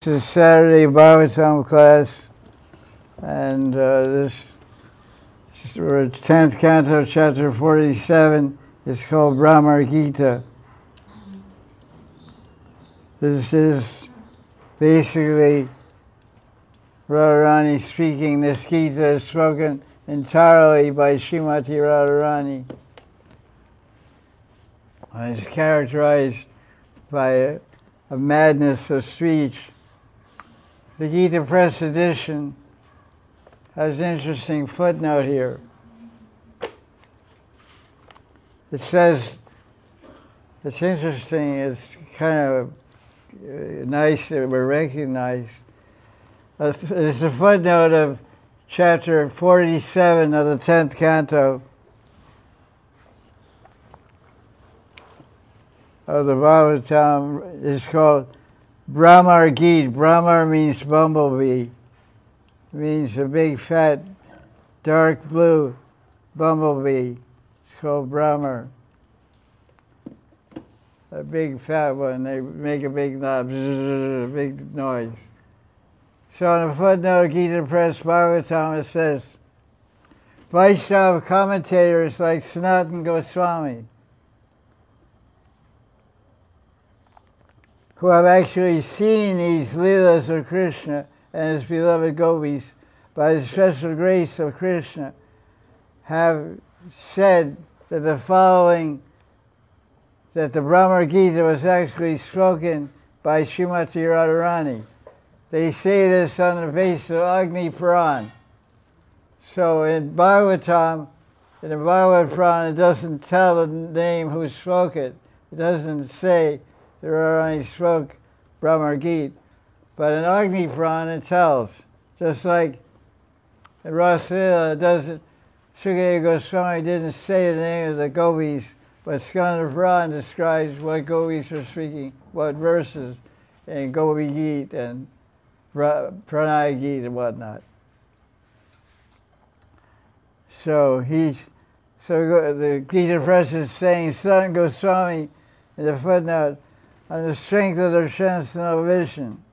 This is Saturday Bhagavatam class, and this 10th canto, chapter 47, is called Brahmar Gita. This is basically Radharani speaking. This Gita is spoken entirely by Srimati Radharani. And it's characterized by a madness of speech. The Gita Press edition has an interesting footnote here. It says, it's interesting, it's kind of nice that we're recognized. It's a footnote of chapter 47 of the 10th canto of the Bhagavatam. It's called Brahmar Gita. Brahmar means bumblebee. It means a big, fat, dark blue bumblebee. It's called Brahmar. A big, fat one. They make a big big noise. So on the footnote of Gita Press Bhagavatam, it says, Vaishnava commentators like Sanatana Goswami, who have actually seen these Leelas of Krishna and his beloved gopis by the special grace of Krishna, have said that the following, that the Brahmar Gita was actually spoken by Srimati Radharani. They say this on the basis of Agni Puran. So in Bhagavatam, in the Bhagavad Puran, it doesn't tell the name who spoke it. It doesn't say that Radharani spoke Brahmar Gita. But in Agni Puran it tells. Just like in Rasalila, it doesn't, Sukadeva Goswami didn't say the name of the gopis, but Skanda Puran describes what gopis are speaking, what verses in Gopi Gita and Pranaya Gita and whatnot. So the Gita Press is saying, Sanatana Goswami, in the footnote, on the strength of their transcendental vision.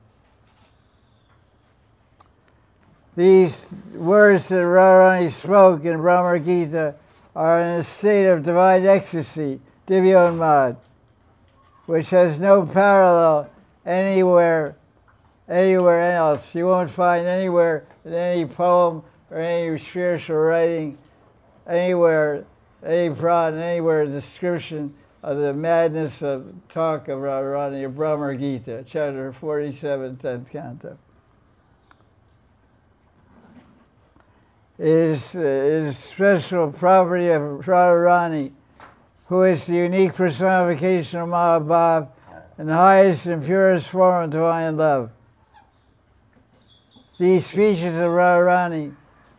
These words that Radharani spoke in Brahmar Gita are in a state of divine ecstasy, Divyonmad, which has no parallel anywhere else. You won't find anywhere in any poem or any spiritual writing, anywhere, any Puran, anywhere description of the madness of talk of Radharani of Brahmar Gita, chapter 47, 10th canto. It is special property of Radharani, who is the unique personification of Mahabhav and the highest and purest form of divine love. These speeches of Radharani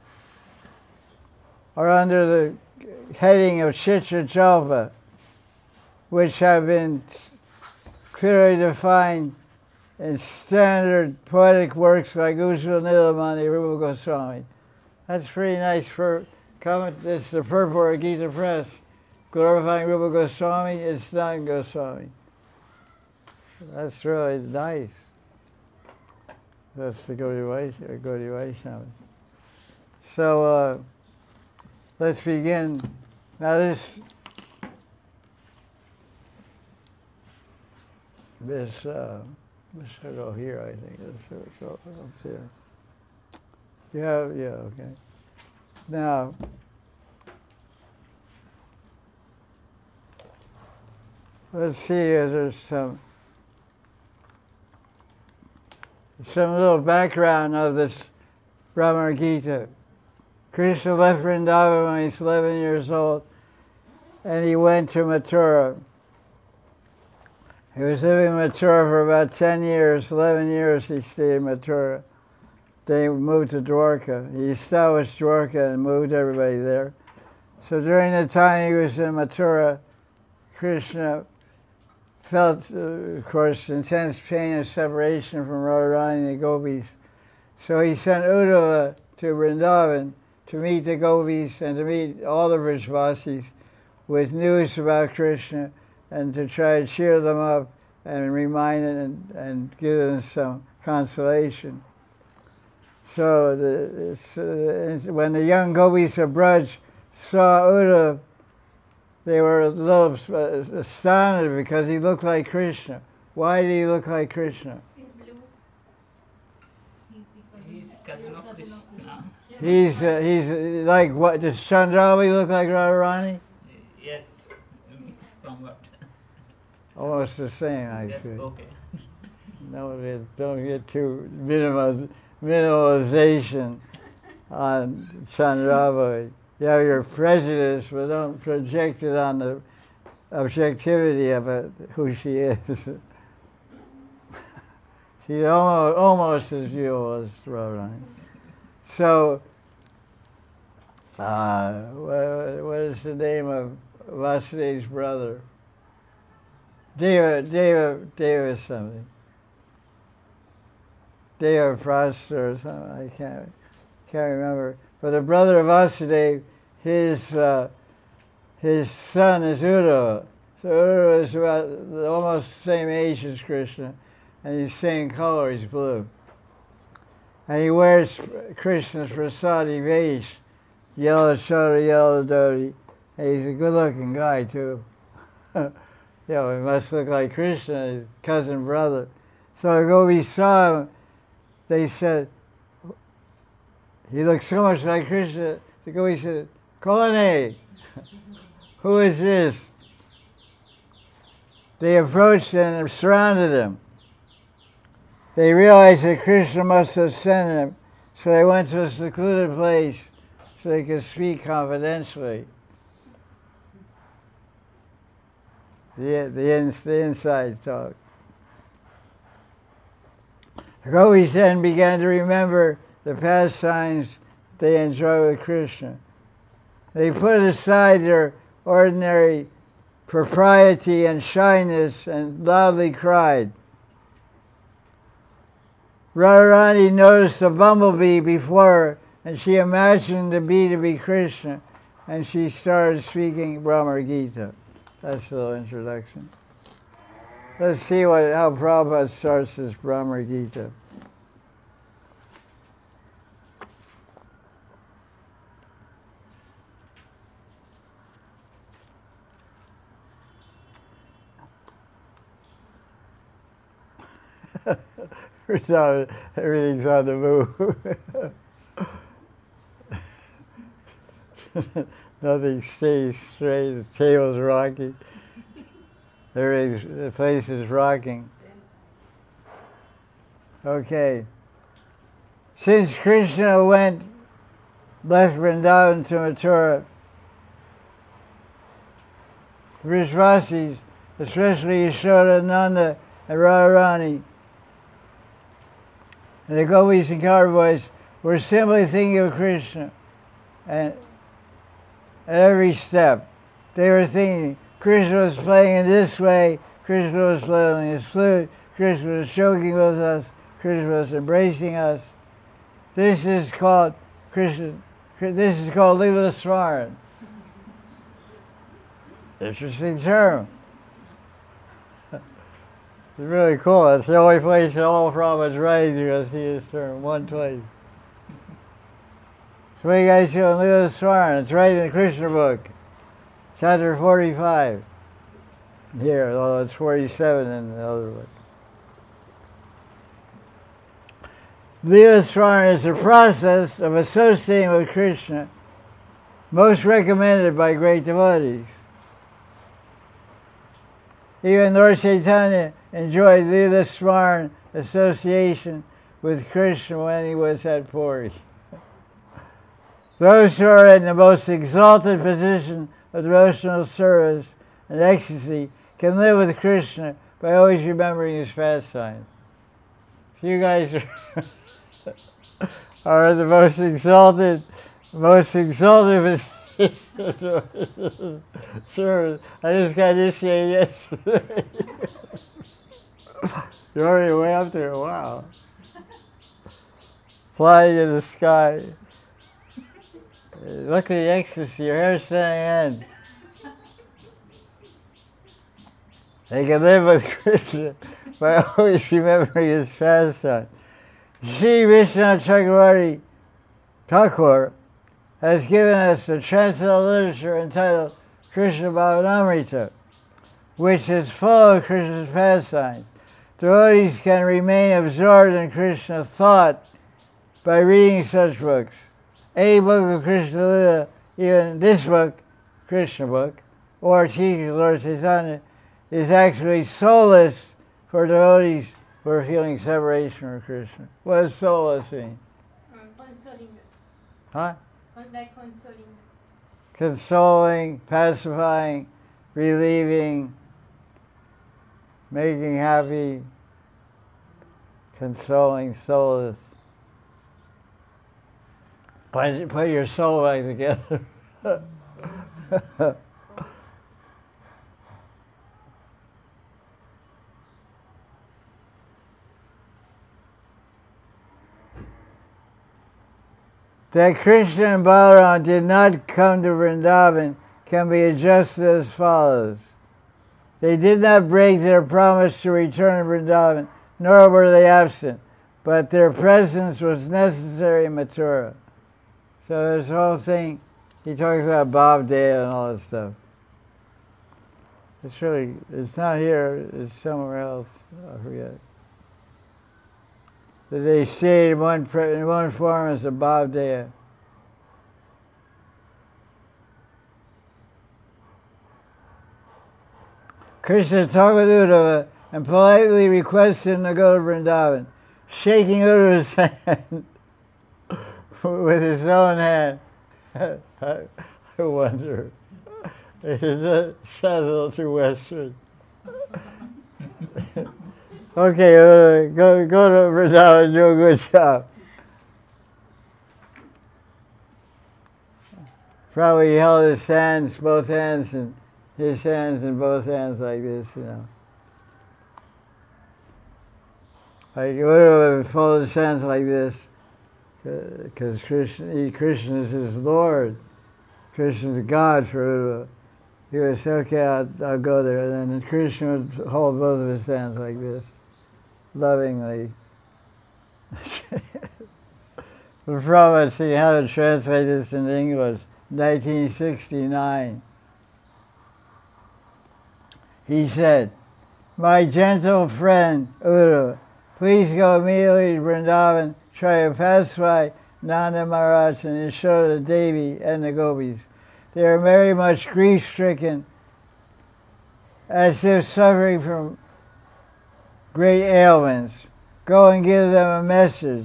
are under the heading of Chitra Jalpa, which have been clearly defined in standard poetic works like Ujjwala Nilamani, Rupa Goswami. That's pretty nice for comment. This is the purport of Gita Press, glorifying Rupa Goswami and Sanatana Goswami. That's really nice. That's the Gaudiya Vaishnava. So let's begin. Now this should go here, I think. This should go up there. Yeah, okay. Now, let's see if there's some little background of this Brahmar Gita. Krishna left Vrindavan when he's 11 years old, and he went to Mathura. He was living in Mathura for about 10 years, 11 years he stayed in Mathura. They moved to Dwarka. He established Dwarka and moved everybody there. So during the time he was in Mathura, Krishna felt, of course, intense pain of separation from Radharani and the gopis. So he sent Uddhava to Vrindavan to meet the gopis and to meet all the Vrajvasis with news about Krishna and to try to cheer them up and remind and give them some consolation. So when the young gopis of Braj saw Uddhava, they were a little astounded because he looked like Krishna. Why did he look like Krishna? He's cousin of Krishna. He's like what? Does Chandravi look like Radharani? Yes, somewhat. Almost the same, I Yes, think. okay. No, don't get too minimalization on Chandravi. You have your prejudice, but don't project it on the objectivity of it, who she is. She's almost as beautiful as Radharani. So, what is the name of Vasudev's brother? Deva something. Deva Prasta or something. I can't remember. But the brother of Vasudeva, his son is Uddhava. So Uddhava is about almost the same age as Krishna, and he's the same color, he's blue. And he wears Krishna's prasadi vesh, yellow chota, yellow dhoti. And he's a good-looking guy too. He must look like Krishna, his cousin brother. So the gopis saw him. They said, he looks so much like Krishna. The gopis said, Kone? Who is this? They approached and surrounded him. They realized that Krishna must have sent him, so they went to a secluded place so they could speak confidentially. The inside talk. The gopis then began to remember the pastimes they enjoyed with Krishna. They put aside their ordinary propriety and shyness and loudly cried. Radharani noticed a bumblebee before her, and she imagined the bee to be Krishna, and she started speaking Brahma Gita. That's a little introduction. Let's see how Prabhupada starts his Brahma Gita. Everything's on the move. Nothing stays straight. The table's rocking. The place is rocking. Okay. Since Krishna left Vrindavan to Mathura, Vrishvasis, especially Yashoda, Nanda, and Radharani, and the gopis and cowherd boys were simply thinking of Krishna. And at every step, they were thinking, Krishna was playing in this way, Krishna was playing his flute, Krishna was choking with us, Krishna was embracing us. This is called Krishna. This is called Leela Smaran. Interesting term. It's really cool. It's the only place in all Prabhupada's writings you're going to see this term, one place. So what you guys do in Leela Smaran? It's right in the Krishna book, chapter 45. Here, although it's 47 in the other book. Leela Smaran is the process of associating with Krishna, most recommended by great devotees. Even Lord Chaitanya enjoyed Leela Smaran association with Krishna when he was at Puri. Those who are in the most exalted position of devotional service and ecstasy can live with Krishna by always remembering his pastimes. So you guys are the most exalted position of service. I just got initiated yesterday. You're already way up there, wow. Flying in the sky. Look at the ecstasy, your hair's standing They can live with Krishna by always remembering his pastime. Sri Vishnu Chakravarti Thakur has given us the transcendental literature entitled Krishna Bhavanamrita, which is full of Krishna's pastimes. Devotees can remain absorbed in Krishna thought by reading such books. Any book of Krishna Lila, even this book, Krishna book, or teaching Lord Chaitanya, is actually soulless for devotees who are feeling separation from Krishna. What does soulless mean? Consoling. Huh? Like consoling. Consoling, pacifying, relieving, making happy, consoling, soulless. Put your soul back together. That Krishna and Balaram did not come to Vrindavan can be adjusted as follows. They did not break their promise to return to Vrindavan, nor were they absent, but their presence was necessary in Mathura. So this whole thing, he talks about Bhav Deya and all that stuff. It's not here, it's somewhere else, I forget. That they stayed in one form as a Bhav Deya. Krishna talked with Uddhava and politely requested him to go to Vrindavan, shaking Uddhava's hand with his own hand. I wonder. It sounds a little too Western. Okay, go to Vrindavan and do a good job. Probably held his hands, both hands, and his hands in both hands like this, you know. Like, he would have folded his hands like this, because Krishna is his Lord. Krishna is God for Uddhava. He would say, okay, I'll go there. And then Krishna would hold both of his hands like this, lovingly. The Prabhupada, see how to translate this into English, 1969. He said, my gentle friend Uddhava, please go immediately to Vrindavan, try to pacify Nanda Maharaj and Yashoda Devi and the gopis. They are very much grief-stricken, as if suffering from great ailments. Go and give them a message.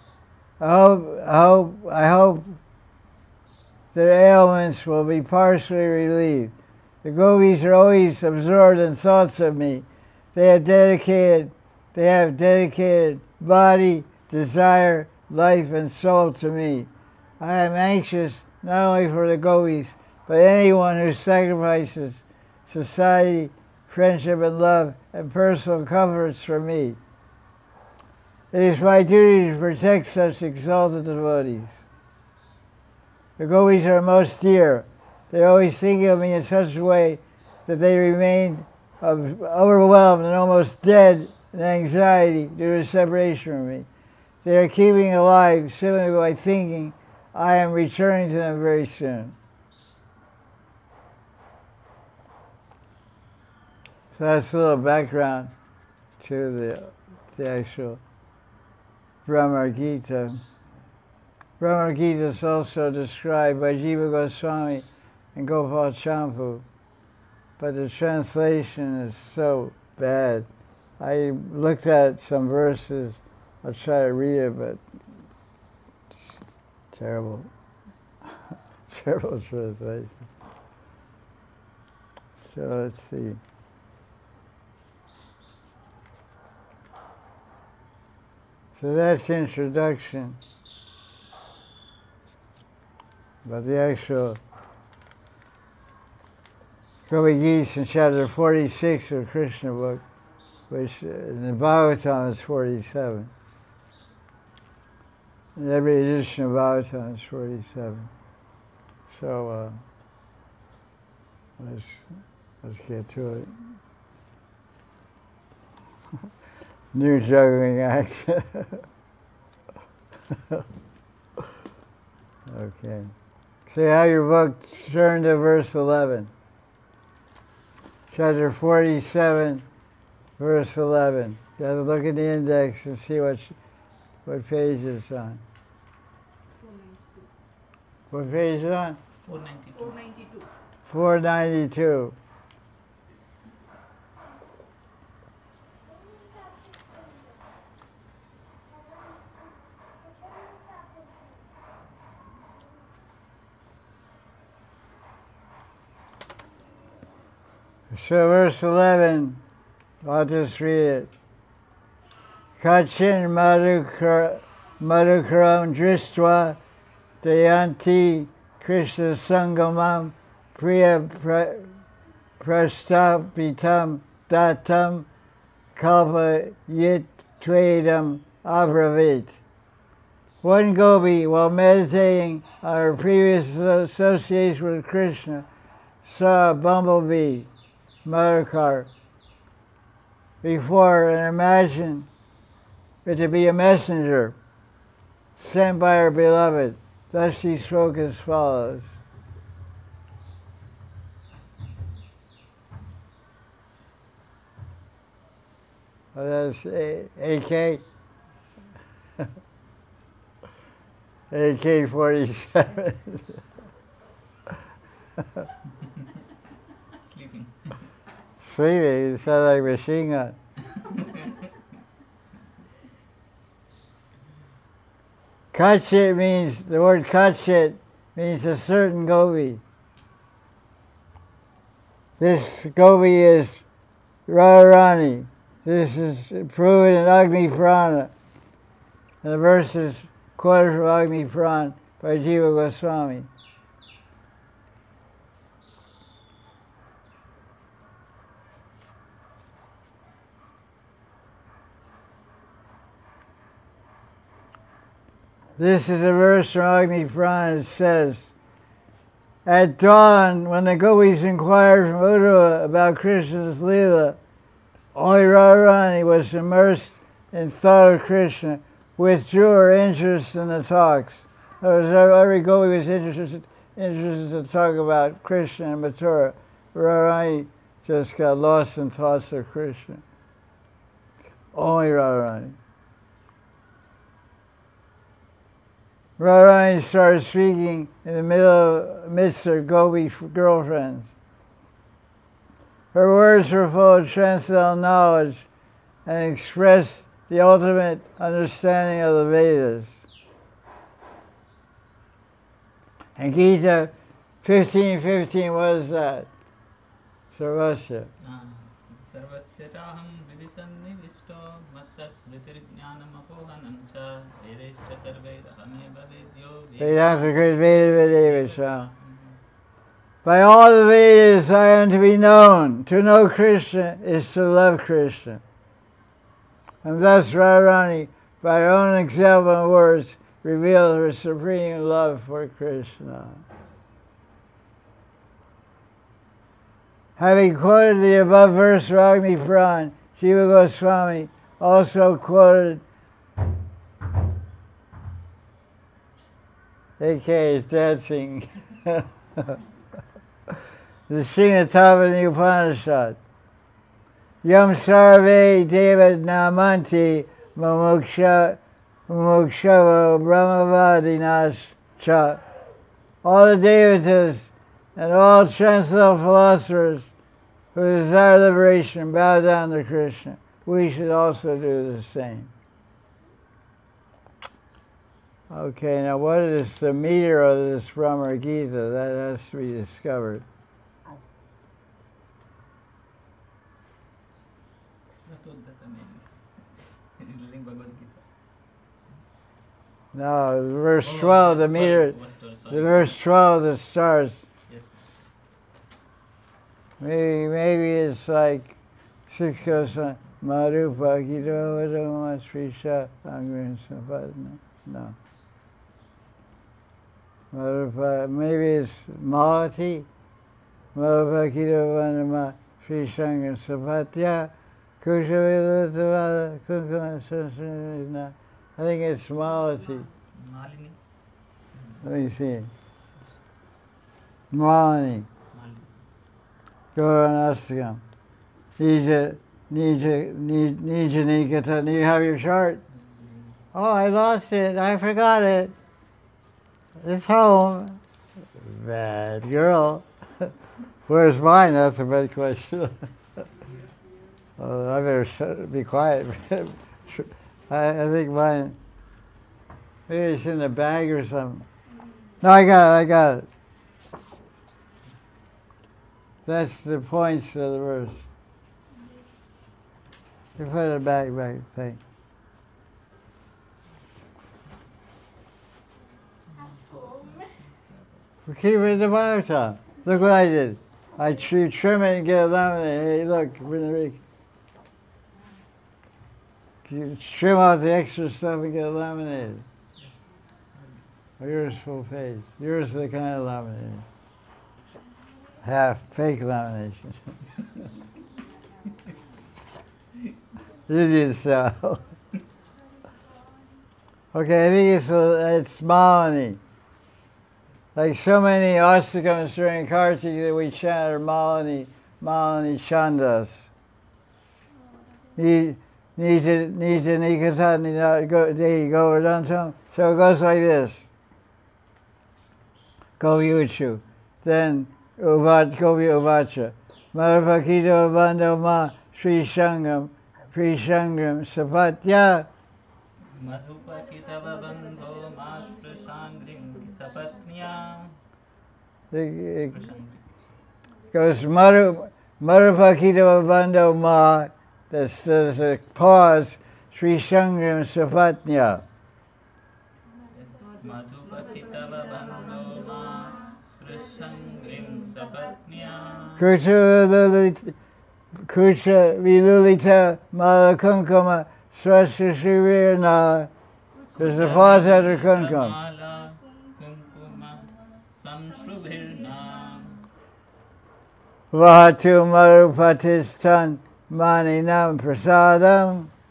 I hope their ailments will be partially relieved. The gopis are always absorbed in thoughts of me. They have dedicated body, desire, life, and soul to me. I am anxious not only for the gopis, but anyone who sacrifices society, friendship, and love, and personal comforts for me. It is my duty to protect such exalted devotees. The gopis are most dear. They're always thinking of me in such a way that they remain overwhelmed and almost dead in anxiety due to separation from me. They are keeping alive simply by thinking I am returning to them very soon. So that's a little background to the actual Brahma Gita. Brahma Gita is also described by Jiva Goswami and Gopal Champu, but the translation is so bad. I looked at some verses. I'll try to read it, but it's terrible. Terrible translation. So let's see. So that's the introduction. But the actual Kavi Gita in chapter 46 of Krishna book, which in the Bhagavatam is 47. And every edition of Bhagavatam is 47. So let's get to it. New juggling act. Okay. See how your book, turn to verse 11. Chapter 47, verse 11. You have to look at the index and see what page it's on. 492. What page is it on? 492. 492. So verse 11, I'll just read it. Kachin madhukaram dristva dayanti Krishna sangamam priya prastapitam datam kalpa yit tvedam abravit. One gopi, while meditating on her previous association with Krishna, saw a bumblebee, Madhukar, before and imagined it to be a messenger sent by her beloved. Thus she spoke as follows. Oh, that's AK? AK-47. Sleeping. Sleeping, it sounds like a machine gun. Kachit means, the word kachit means a certain gopi. This gopi is Radharani. This is proven in Agni Purana. And the verse is quoted from Agni Purana by Jiva Goswami. This is a verse from Agni Purana. It says, at dawn, when the gopis inquired from Uddhava about Krishna's Leela, only Radharani was immersed in thought of Krishna, withdrew her interest in the talks. In other words, every gopi was interested to talk about Krishna and Mathura. Radharani just got lost in thoughts of Krishna. Only Radharani. Radharani started speaking in the midst of her gopi girlfriends. Her words were full of transcendental knowledge and expressed the ultimate understanding of the Vedas. And Gita 15:15, what is that? Sarvasya. Sarvasya chaham vidisannivisto mattas smritirjnanam apohanam cha vedeshcha sarvaidahameva vedyo Vedanta Krishna Veda Vedavasa. By all the Vedas I am to be known. To know Krishna is to love Krishna. And thus Radharani, by her own example and words, revealed her supreme love for Krishna. Having quoted the above verse from Agni Purana, Jiva Goswami also quoted AK is dancing. The Sringatavani Upanishad. Yam sarve deva namanti mumukshava brahmavadinas cha. All the devatas and all transcendental philosophers who desire liberation bow down to Krishna. We should also do the same. Okay, now what is the meter of this Brahma Gita? That has to be discovered. No, verse 12, the meter, the verse 12 that starts. Yes. Maybe it's like 6 goes on. Marupa Gita Vadoma Srisha Angrin Sapadna. No. Marupa, maybe it's Malati. Marupa Gita Vadoma Srisha Angrin Sapatya Kushavila Kunkuma. I think it's Malati. Malini. Let me see. Malini. Malini. Goranastakam. Nija Nikata. Do you have your chart? Oh, I lost it. I forgot it. It's home. Bad girl. Where's mine? That's a bad question. I better be quiet. I think mine, maybe it's in the bag or something. No, I got it. That's the points of the verse. You put it back thing. We keep reading the Bible, Tom. Look what I did. I trim it and get it laminated. Hey, look, you trim out the extra stuff and get it laminated. Oh, yours full page. Yours is the kind of laminated. Half fake lamination. Indian style. Okay, I think it's Malini. Like so many Astakams during Kartik that we chant are Malini Chandas. Nija Nikata Dehi Govardhantam. So it goes like this. Govyuchu. Then Govya Uvacha. Marapakito Bando Ma Sri Shangam Sapatya. Madhupakitava bandho master sangrim kisapatnya. It goes Marapakitava Bando Ma. There's a pause. Sri Shangam Sapatnya. Madhupakitava bandho master sangrim sapatnya. Kucha Vilulita Malakunkama Swastra Shivirna. There's a pause after Kunkam. Vahatu Marupatistan Maninam Prasadam.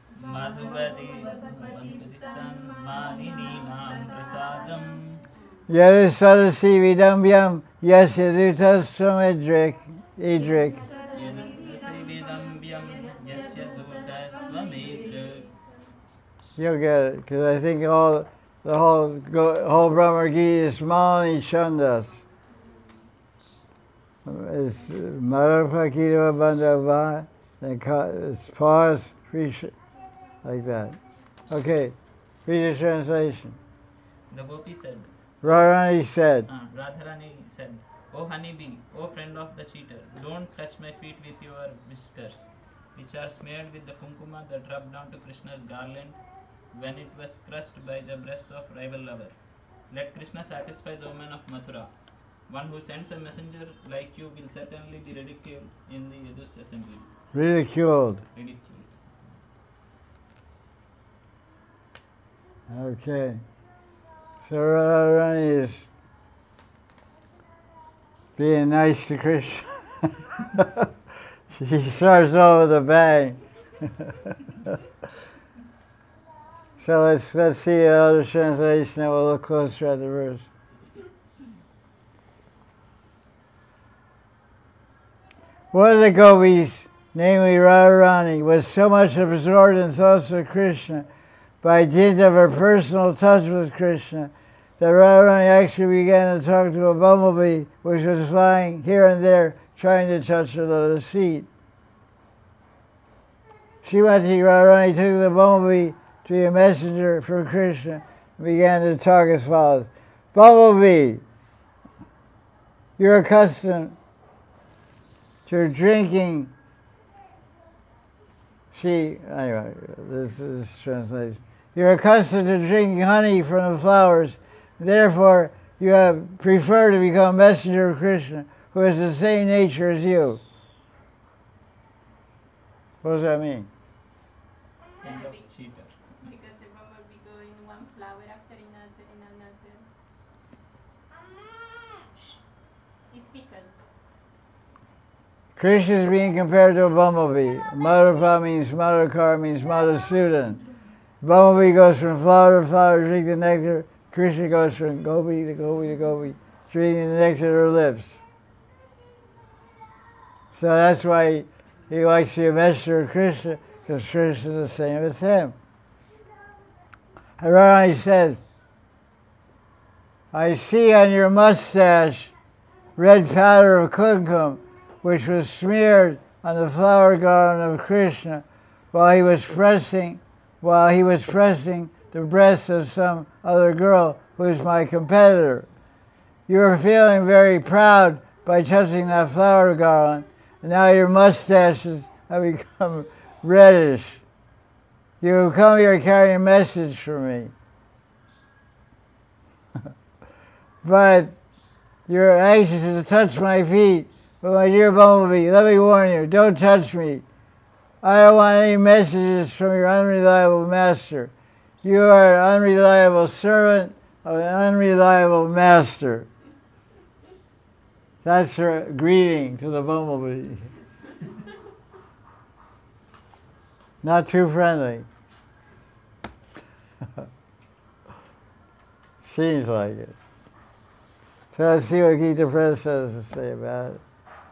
Yadasarasi Vidambyam Yasyadutastam Idrik. You'll get it, because I think the whole Brahma Gita is Malini Chandas. It's Marapakita Bandava, then it's pause, like that. Okay, read the translation. The Gopi said, Radharani said, Radharani said, O honeybee, O friend of the cheater, don't touch my feet with your whiskers, which are smeared with the kunkuma that rubbed down to Krishna's garland when it was crushed by the breasts of rival lover. Let Krishna satisfy the women of Mathura. One who sends a messenger like you will certainly be ridiculed in the Yadus assembly. ridiculed. Ridiculed. Okay. So Radharani is being nice to Krishna. She starts off with a bang. So let's see the other translation, and we'll look closer at the verse. One of the gopis, namely Radharani, was so much absorbed in thoughts of Krishna by dint of her personal touch with Krishna that Radharani actually began to talk to a bumblebee which was flying here and there trying to touch her lotus feet. Srimati Radharani took the bumblebee to be a messenger from Krishna and began to talk as follows. Bumblebee, you're accustomed to drinking. Anyway, this is translation. You're accustomed to drinking honey from the flowers. Therefore, you have preferred to become a messenger of Krishna, who has the same nature as you. What does that mean? End of cheater. Because the bumblebee go in one flower after another and another. Shh. It's pickled. Krishna is being compared to a bumblebee. Madhurapa means Madhukar, means Madhusudan. Bumblebee goes from flower to flower, drink the nectar. Krishna goes from gopi to gopi to gopi, drinking the nectar of her lips. So that's why he likes to be a messenger of Krishna, because Krishna is the same as him. And Radharani said, I see on your mustache red powder of kumkum, which was smeared on the flower garland of Krishna while he was pressing the breast of some other girl who is my competitor. You are feeling very proud by touching that flower garland, and now your mustaches have become reddish. You have come here carrying a message for me. But you're anxious to touch my feet. But my dear bumblebee, let me warn you, don't touch me. I don't want any messages from your unreliable master. You are an unreliable servant of an unreliable master. That's her greeting to the bumblebee. Not too friendly. Seems like it. So let's see what Gita Press has to say about it.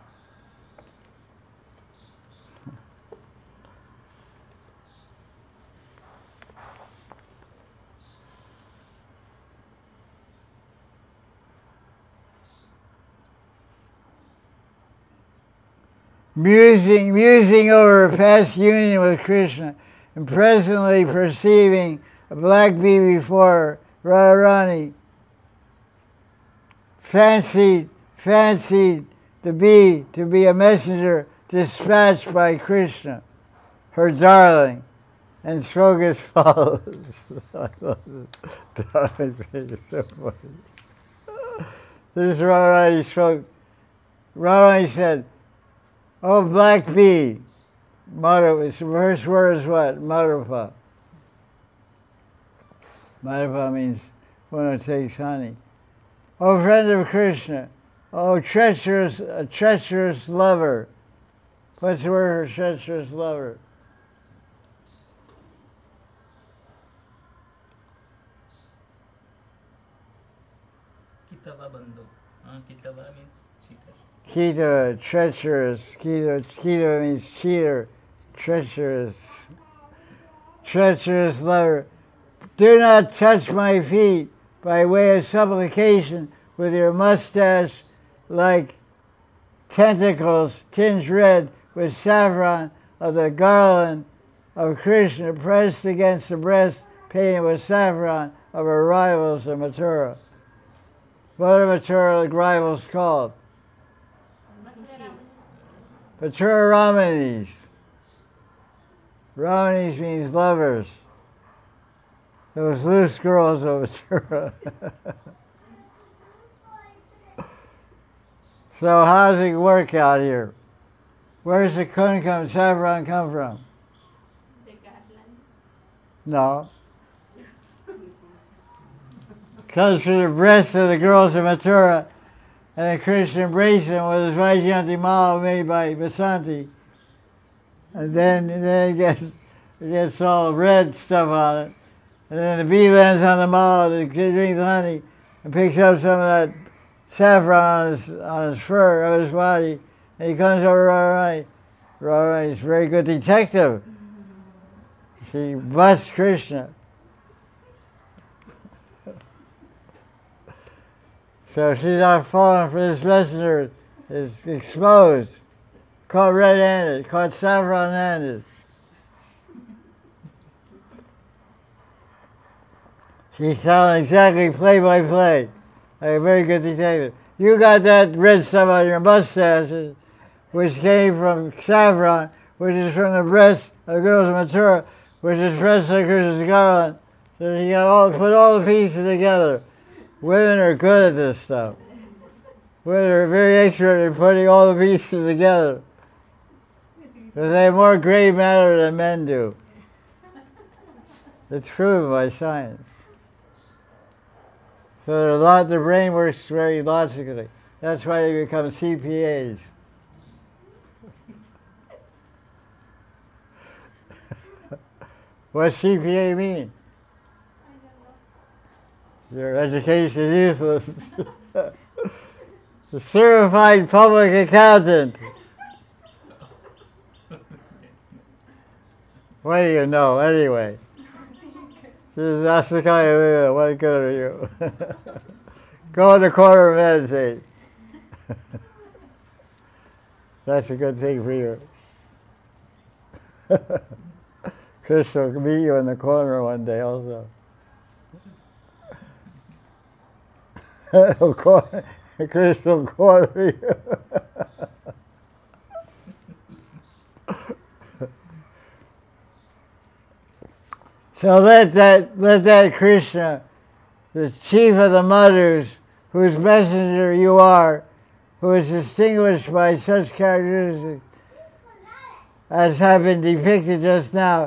Musing over her past union with Krishna, and presently perceiving a black bee before her, Radharani fancied the bee to be a messenger dispatched by Krishna, her darling, and spoke as follows. I love this. Darling thing is so funny. This is Radharani spoke. Radharani said, "Oh, black bee," Madhava, the first word is what? Madhava. Madhava means one who takes honey. Oh, friend of Krishna, oh, a treacherous lover. What's the word for treacherous lover? Kitava bandhu. Kitava means cheater. Kita, treacherous. Kita means cheater, treacherous. Treacherous lover. Do not touch my feet by way of supplication with your mustache like tentacles tinged red with saffron of the garland of Krishna pressed against the breast painted with saffron of her rivals in Mathura. What are Mathura rivals called? Mathura Ramanis. Ramanis means lovers. Those loose girls of Mathura. So how does it work out here? Where does the kumkum saffron come from? The garland. No. Comes from the breasts of the girls of Mathura, and then Krishna embraced them with his Vaijayanti Mala made by Basanti. And then it gets all red stuff on it. And then the bee lands on the mala to drink the honey and picks up some of that saffron on his fur of his body. And he comes over to Radharani. Radharani is a very good detective. She busts Krishna. So she's not falling for this messenger. Is exposed, caught red-handed, caught saffron-handed. She's telling exactly play by play, like a very good detective. You got that red stuff on your mustaches, which came from saffron, which is from the breast of the girls of Mathura, which is dressed like Krishna's garland. So you got put all the pieces together. Women are good at this stuff. Women are very expert at putting all the pieces together. Because they have more gray matter than men do. It's proven by science. So the brain works very logically. That's why they become CPAs. What's CPA mean? I don't know. Your education is useless. The certified public accountant. What do you know anyway? That's the kind of what good are you? Go in the corner and meditate. That's a good thing for you. Krishna will meet you in the corner one day also. Krishna will corner you. So let that Krishna, the chief of the mothers, whose messenger you are, who is distinguished by such characteristics as have been depicted just now,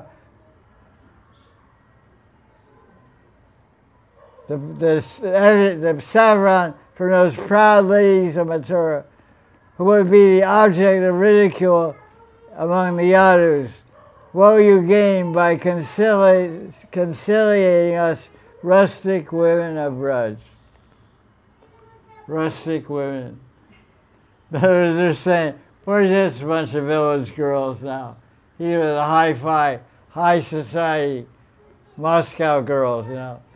the Savran from those proud ladies of Mathura, who would be the object of ridicule among the others. What will you gain by conciliating us rustic women of Braj? Rustic women. They're saying, we're just a bunch of village girls now. These are the high-fi, high society Moscow girls, you know.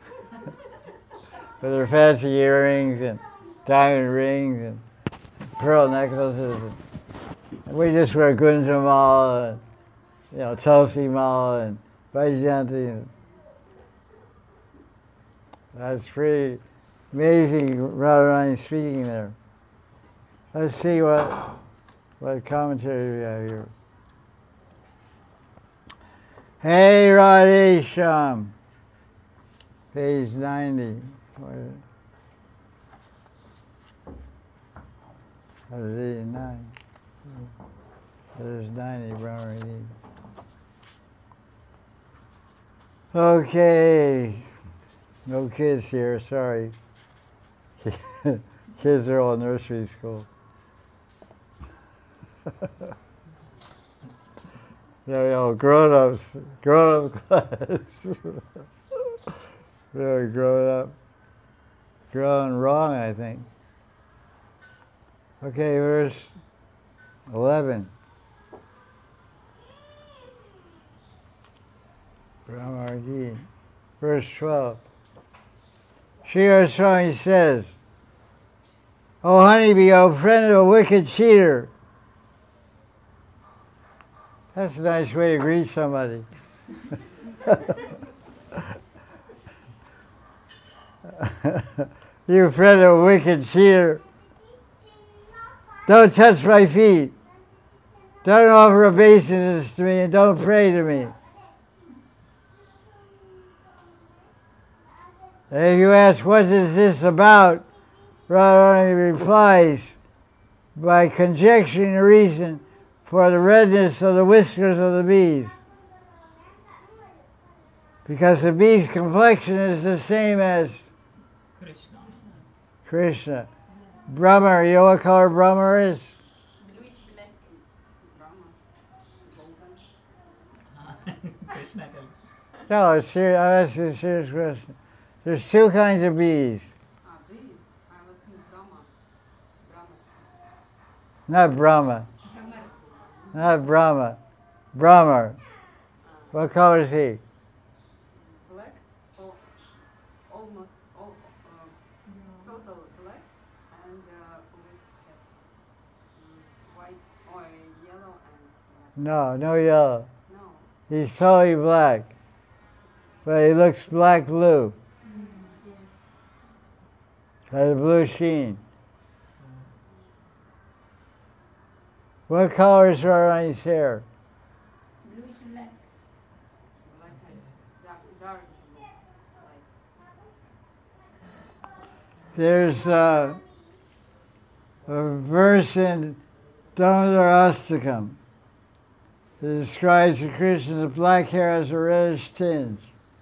With their fancy earrings and diamond rings and pearl necklaces. And we just wear Gunjamal and Tulsi Mala and Vaijayanti. That's pretty amazing, Radharani speaking there. Let's see what commentary we have here. Hey Radhe Shyam, page 90. That is 89. That is 90, Brahmarani. Okay. No kids here, sorry. Kids are all in nursery school. They're all grown-ups, grown-up class. Really grown up. Grown wrong, I think. Okay, verse 11. Brahmarji. Verse 12. Sri Swami says, "O honeybee, O friend of a wicked cheater." That's a nice way to greet somebody. You friend of a wicked cheater, don't touch my feet. Don't offer obeisance to me and don't pray to me. And if you ask, what is this about? Radharani replies by conjecturing the reason for the redness of the whiskers of the bees. Because the bee's complexion is the same as Krishna. Brahma, you know what color Brahma is? Bluish black. Krishna. No, it's serious. I'm asking a serious question. There's two kinds of bees. Bees. I was in Brahma. Not Brahma. Not Brahma. Brahma. What color is he? Black? Or almost total black and with white or yellow and black. No yellow. No. He's totally black. But he looks black-blue. Has a blue sheen. What color is Radharani's hair? Bluish black. Black and dark blue. There's a verse in Damodar-astakam that describes the Krishna's black hair as a reddish tinge.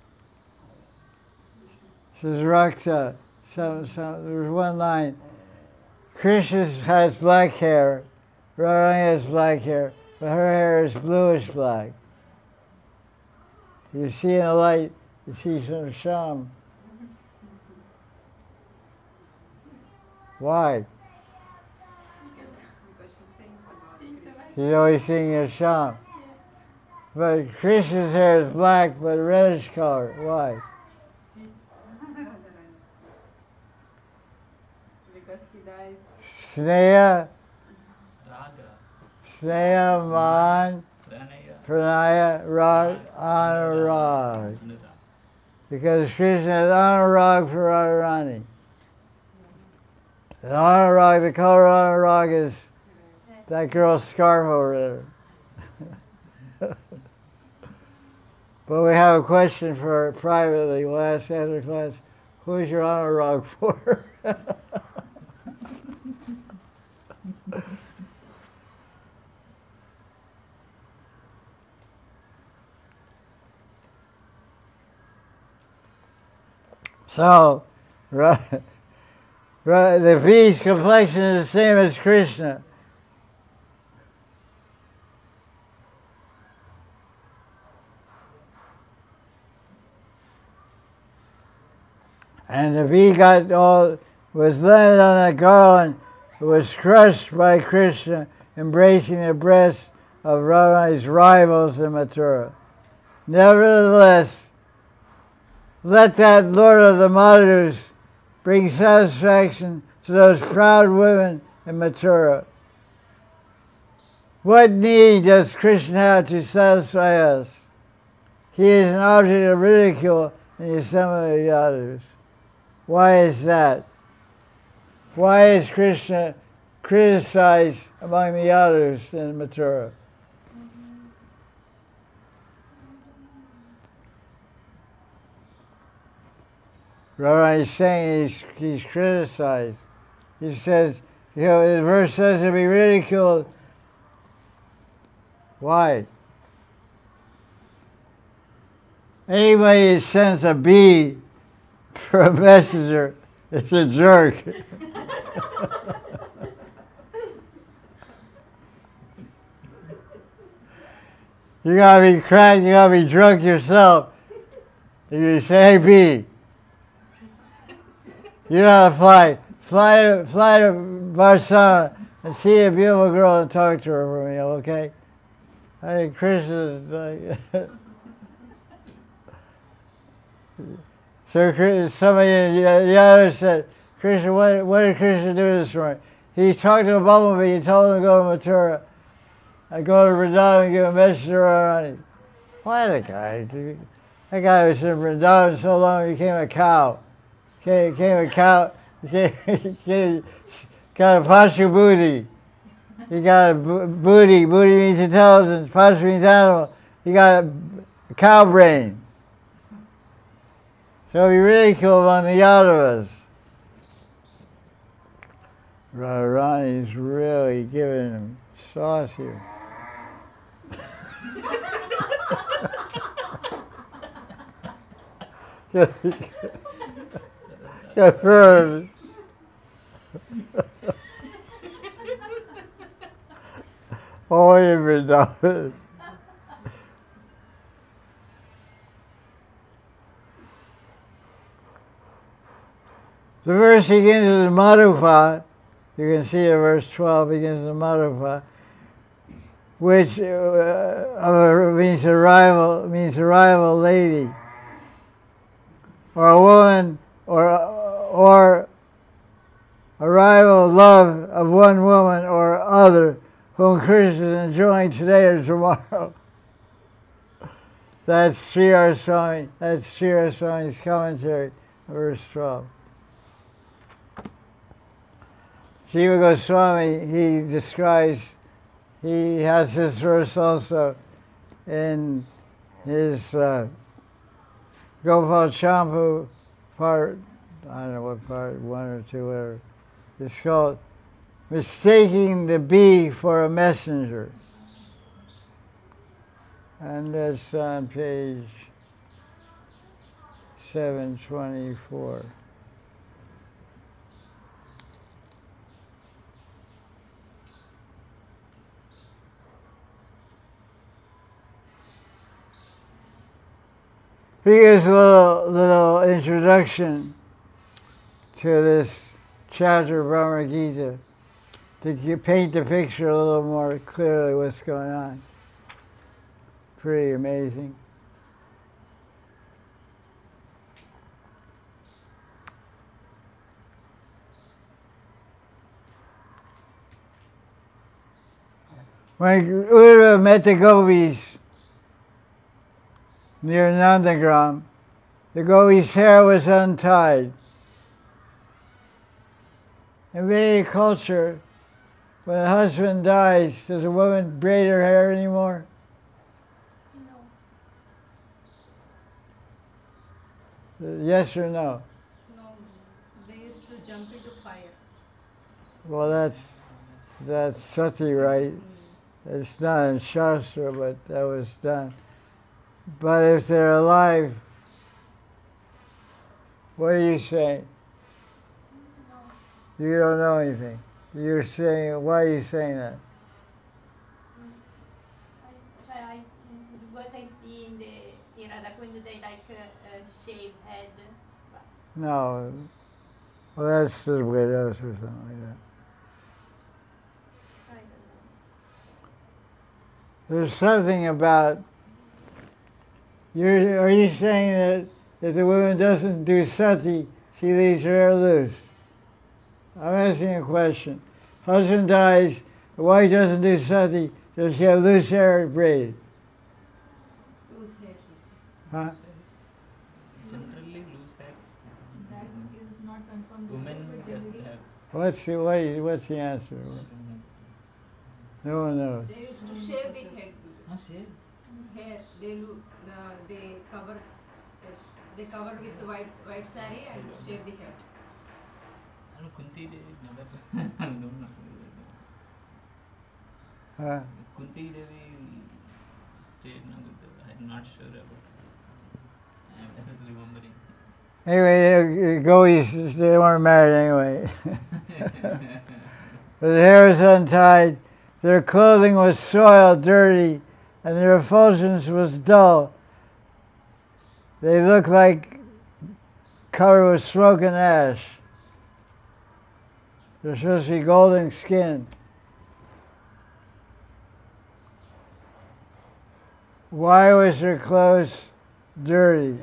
It says Rakta. There's one line. Krishna has black hair, Radharani has black hair, but her hair is bluish black. You see in the light, you see some sham. Why? Because she thinks about it. She's always seeing a sham. But Krishna's hair is black but reddish color. Why? Because he dies. Sneha, Raga, Sneha, Man, Pranaya, Pranaya, Rag, Anurag. Anurag. Because Krishna has Anurag for Radharani. And Anurag, the color of Anurag is that girl's scarf over there. But we have a question for her privately. We'll ask after class, who's your Anurag for? So, the beast's complexion is the same as Krishna. And the bee was landed on that garland, was crushed by Krishna, embracing the breasts of Radharani's rivals in Mathura. Nevertheless, let that Lord of the Madhus bring satisfaction to those proud women in Mathura. What need does Krishna have to satisfy us? He is an object of ridicule in the assembly of Yadus. Why is that? Why is Krishna criticized among the Yadus in Mathura? Radharani is saying he's criticized. He says, the verse says to be ridiculed. Why? Anybody who sends a bee for a messenger is a jerk. You gotta be cracked, you gotta be drunk yourself. If you say, hey bee, you know how to fly to Barcelona and see a beautiful girl and talk to her for me, okay? I think Krishna's like... So somebody in the other said, Krishna, what did Krishna do this morning? He talked to a bumblebee and told him to go to Mathura. I go to Vrindavan and give a message to Radharani. Why the guy? That guy was in Vrindavan so long he became a cow. Became a cow. Got a Pashu booty. He got a booty. Booty means intelligence. Pashu means animal. He got a cow brain. So he ridiculed among the Yadavas. Radharani's really giving him sauce here. Confirmed. Oh, you've done. The verse begins with Madhupa. You can see in verse 12 begins with Madhupa, which means a rival lady, or a woman, or a rival love of one woman or other whom Krishna is enjoying today or tomorrow. That's Sri Swami. That's Sri Swami's commentary, verse 12. Jiva Goswami, he has this verse also in his Gopal Champu part, I don't know what part, 1 or 2, whatever. It's called Mistaking the Bee for a Messenger. And that's on page 724. Here's a little introduction to this chapter of Brahma Gita to paint the picture a little more clearly what's going on. Pretty amazing. When Uddhava met the gopis near Nandagram, the gopis' hair was untied. In Vedic culture, when a husband dies, does a woman braid her hair anymore? No. Yes or no? No. They used to jump into fire. Well, that's sati, right? It's not in Shastra, but that was done. But if they're alive, what are you saying? No. You don't know anything. You're saying, why are you saying that? What I see in the Radha Kund, they like a shaved head. No. Well, that's the widows or something like that. I don't know. There's something about, are you saying that if the woman doesn't do sati, she leaves her hair loose? I'm asking a question. Husband dies, the wife doesn't do sati, does she have loose hair or braid? Loose hair. Huh? Generally loose hair. That is not confirmed. Women just have. What's the answer? No one knows. They used to shave the head. Shave. Hair. They cover. Yes, they cover with the white saree and shave the head. Kunti Devi never. I don't know. Huh? Kunti Devi stayed Nagurdeva. I'm not sure about it. I'm just remembering. Anyway, gopis, they weren't married anyway. But their hair was untied, their clothing was soiled, dirty, and their effulgence was dull. They looked like covered with smoke and ash. They're supposed to be golden skin. Why was their clothes dirty?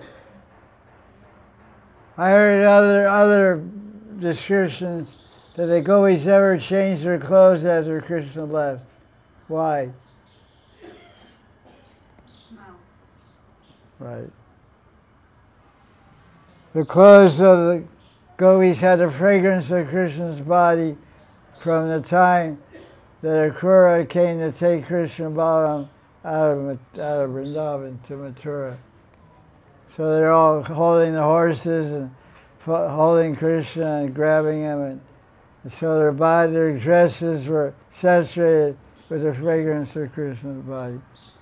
I heard other descriptions that the gopis never changed their clothes after Krishna left. Why? Smell. Right. The clothes of the gopis had the fragrance of Krishna's body from the time that Akrura came to take Krishna Balaram out of Vrindavan to Mathura. So they're all holding the horses and holding Krishna and grabbing him, and so their dresses were saturated with the fragrance of Krishna's body.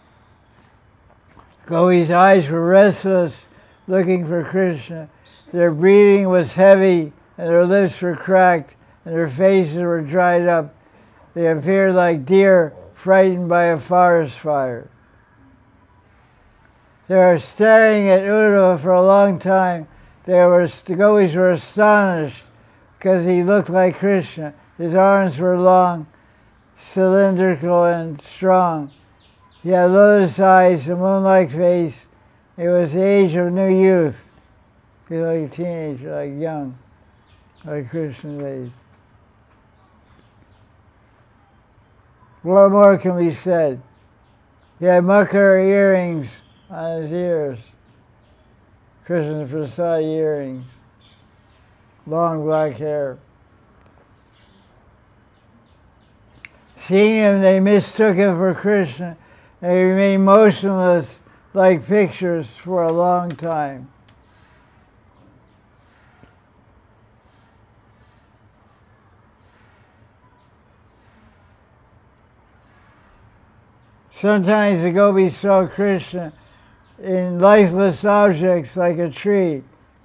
Gopis' eyes were restless, looking for Krishna. Their breathing was heavy, and their lips were cracked, and their faces were dried up. They appeared like deer frightened by a forest fire. They were staring at Uddhava for a long time. The gopis were astonished because he looked like Krishna. His arms were long, cylindrical, and strong. He had lotus eyes, a moon-like face. It was the age of new youth. He was like a teenager, like young, like Krishna's age. What more can be said? He had makar earrings on his ears. Krishna Prasad earrings. Long black hair. Seeing him, they mistook him for Krishna. They remained motionless like pictures for a long time. Sometimes the gopis saw Krishna in lifeless objects like a tree.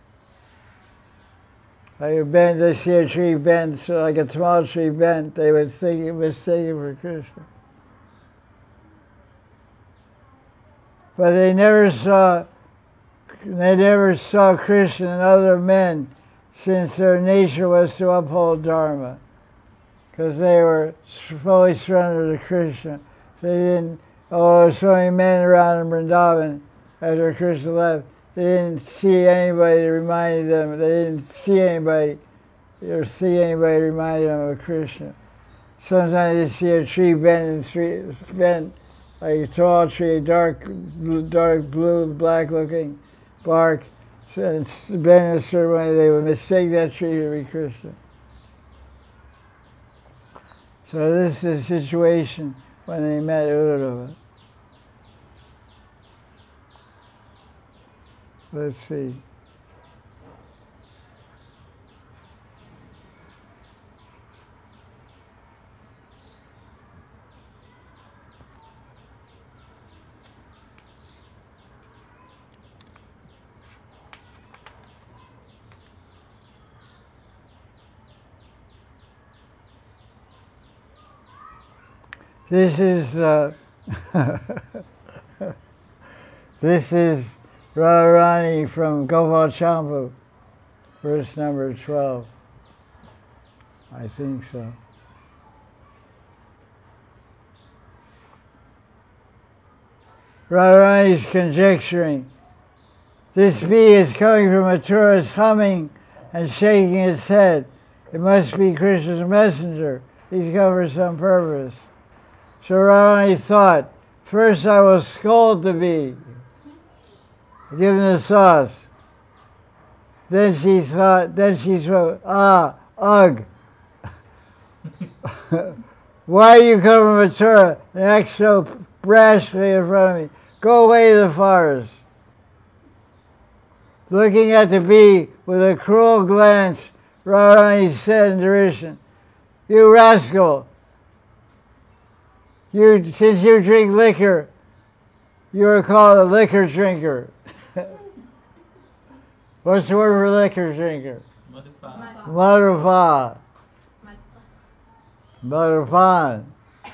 Like a bent, they see a tree bent, so like a small tree bent, they would think it was taken for Krishna. But they never saw they never saw Krishna and other men, since their nature was to uphold Dharma, because they were fully surrendered to Krishna. They didn't, oh, there were so many men around in Vrindavan after Krishna left, they didn't see anybody that reminded them, they didn't see anybody reminding them of Krishna. Sometimes they see a tree bent like a tall tree, dark blue, black looking bark, and bent in a certain way, they would mistake that tree to be Krishna. So this is the situation when they met Uddhava. Let's see. This is this is Radharani from Gopal Champu, verse number 12. I think so. Radharani is conjecturing. This bee is coming from Mathura, humming and shaking its head. It must be Krishna's messenger. He's come for some purpose. So Radharani thought, first I will scold the bee, give him the sauce. Then she spoke, ugh. Why do you come from Mathura and act so brashly in front of me? Go away to the forest. Looking at the bee with a cruel glance, Radharani said in derision, you rascal! Since you drink liquor, you are called a liquor drinker. What's the word for liquor drinker? Madhupa. Madhupan.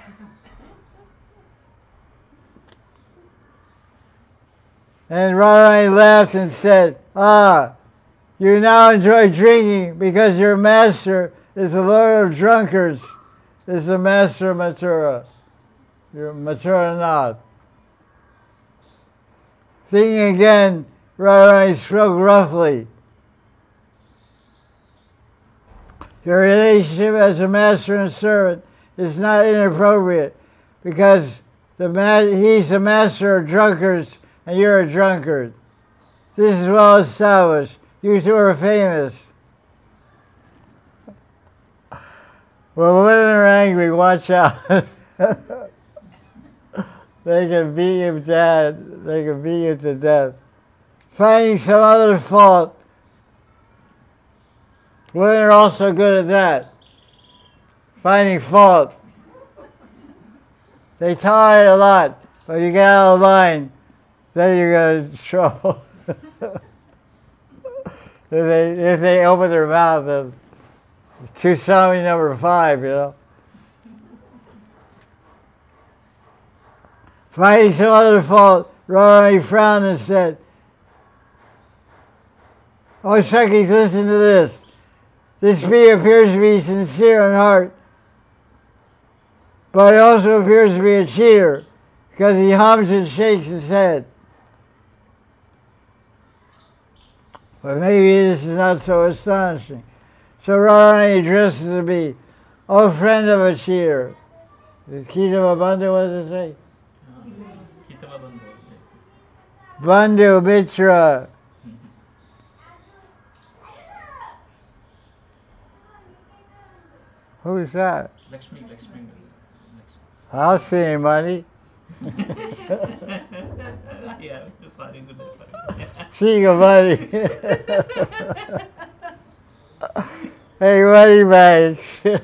And Radharani laughed and said, you now enjoy drinking because your master is the lord of drunkards, is the master of Mathura. You're Mathuranath. Thinking again, Radharani spoke roughly. Your relationship as a master and servant is not inappropriate because he's the master of drunkards and you're a drunkard. This is well established. You two are famous. When women are angry, watch out. They can beat you dead. They can beat you to death. Finding some other fault. Women are also good at that. Finding fault. They tolerate a lot, but you get out of line, then you're going to trouble. if they open their mouth, then it's Tusami number 5, you know. Finding some other fault, Radharani frowned and said, oh, Sakis, listen to this. This bee appears to be sincere in heart, but it also appears to be a cheater because he hums and shakes his head. But maybe this is not so astonishing. So Radharani addresses the bee, oh, friend of a cheater. Kitava Bandhu, what does it say? Bandhu Mitra. Who's that? Lakshmi. I'll see him, money. Yeah, sorry, good. See you, buddy. Hey, money bags.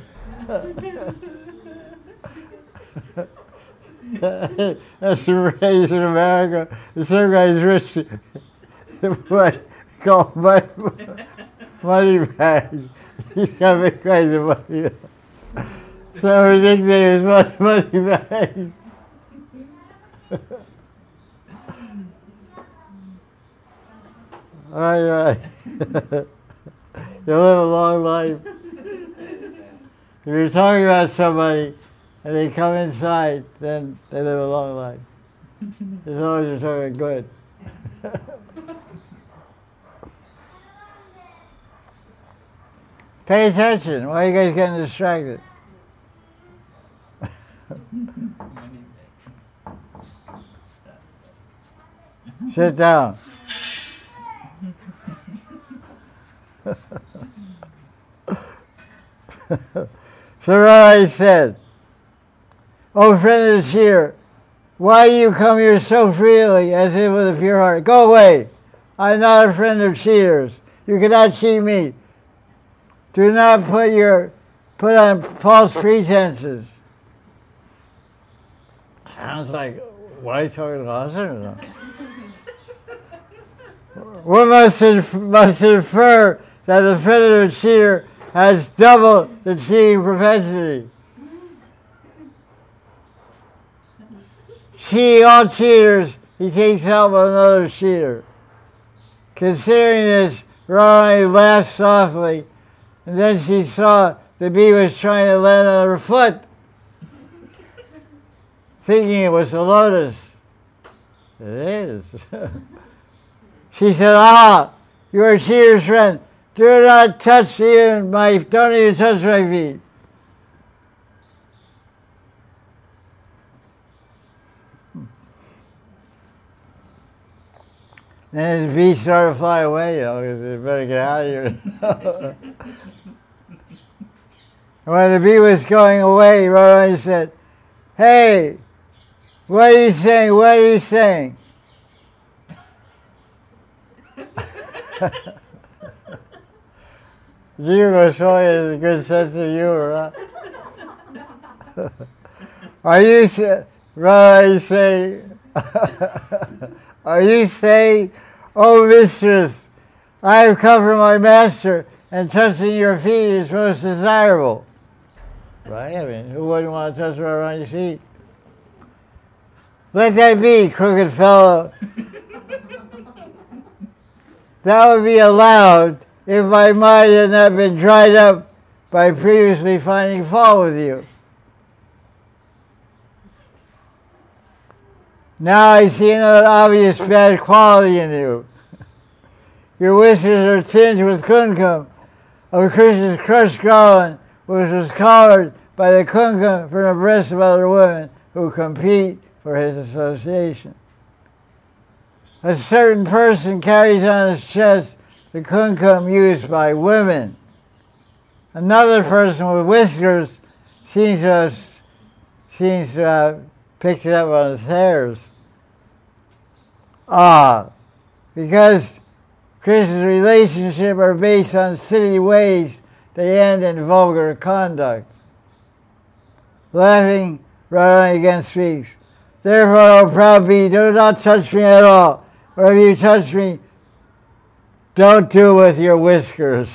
That's the phrase in America. Some guy's rich. What? Called money bags. He's got big kinds of money. So her nickname is money bags. Right. You live a long life. If you're talking about somebody and they come inside, then they live a long life. As long as you're talking good. Pay attention. Why are you guys getting distracted? Sit down. So I said, "Oh, friend is here. Why do you come here so freely, as if with a pure heart? Go away. I'm not a friend of cheaters. You cannot cheat me. Do not put on false pretenses." Sounds like, why are you talking to us or something? One must infer that the friend of a cheater has double the cheating propensity. Cheating all cheaters, he takes help of another cheater. Considering this, Radharani laughed softly, and then she saw the bee was trying to land on her foot, thinking it was a lotus. It is. She said, "Ah, you are a cheater's friend. Don't even touch my feet." And his bee started to fly away, because they better get out of here. And when the bee was going away, Radharani said, "Hey, what are you saying? What are you saying?" Jiva Goswami has a good sense of humor, huh? Are you saying, are you saying, "Oh, mistress, I have come from my master, and touching your feet is most desirable"? Right? I mean, who wouldn't want to touch Radharani's feet? Let that be, crooked fellow. That would be allowed if my mind had not been dried up by previously finding fault with you. Now I see another obvious bad quality in you. Your whiskers are tinged with kumkum of Krishna's crushed garland, which was colored by the kumkum from the breasts of other women who compete for his association. A certain person carries on his chest the kumkum used by women. Another person with whiskers seems to have picked it up on his hairs. Because Krishna's relationship are based on silly ways, they end in vulgar conduct. Laughing, Radharani again speaks. Therefore, O proud bee, do not touch me at all. Or if you touch me, don't do it with your whiskers.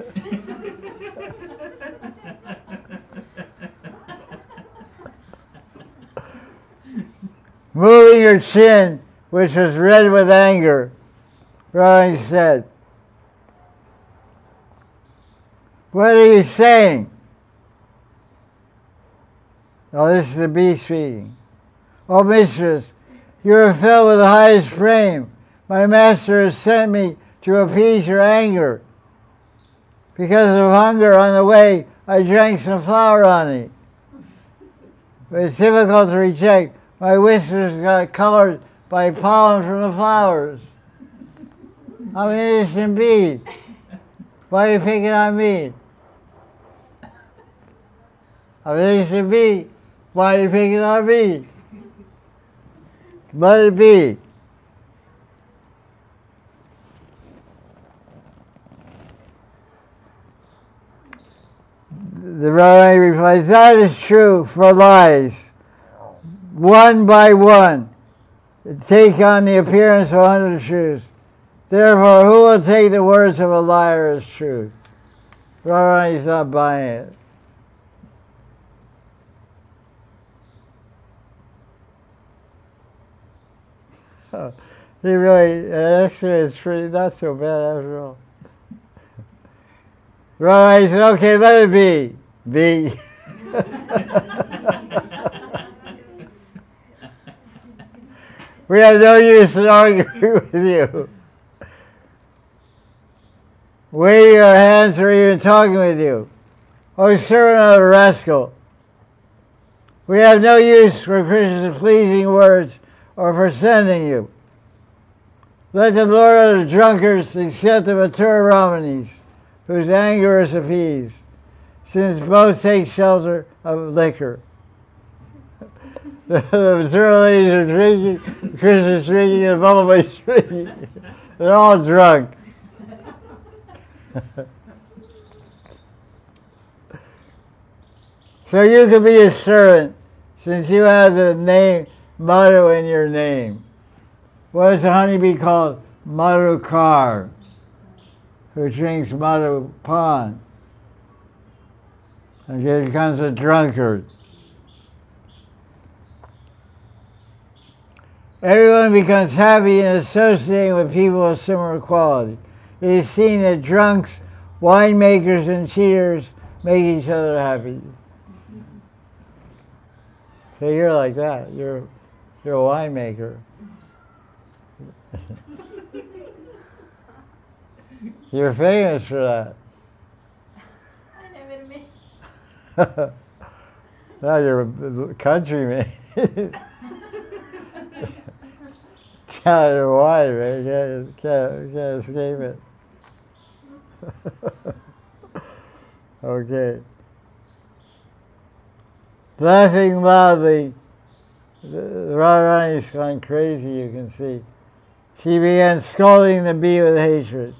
Moving her chin, which was red with anger, Radharani said, "What are you saying?" Oh, this is the bee speaking. "Oh, mistress, you are filled with the highest flame. My master has sent me to appease your anger. Because of hunger on the way, I drank some flower honey. But it's difficult to reject. My whiskers got colored by pollen from the flowers. I'm an innocent bee. Why are you picking on me? I'm an innocent bee. Why are you picking on me? Let it be." The Radharani replies, "That is true for lies. One by one, take on the appearance of 100 truths. Therefore, who will take the words of a liar as truth?" Radharani is not buying it. He really, actually, it's pretty not so bad after all. Right, I said, okay, let it be. Be. We have no use in arguing with you. Waving our hands or even talking with you. O servant of the rascal. We have no use for Krishna's pleasing words or for sending you. Let the Lord of the drunkards accept the Mathura Brahmanis, whose anger is appeased, since both take shelter of liquor. The Mathura ladies are drinking, Krishna's drinking, and Balaba's drinking. They're all drunk. So you can be a servant, since you have the name Madhu in your name. What is the honeybee called? Madhukar, who drinks Madhu Pan and becomes a drunkard. Everyone becomes happy in associating with people of similar quality. It is seen that drunks, winemakers, and cheaters make each other happy. So you're like that. You're a winemaker. You're famous for that. I never met. Now you're a countryman. Can't your wine, man. Can't escape it. Okay. Laughing loudly, Radharani's gone crazy, you can see. She began scolding the bee with hatred.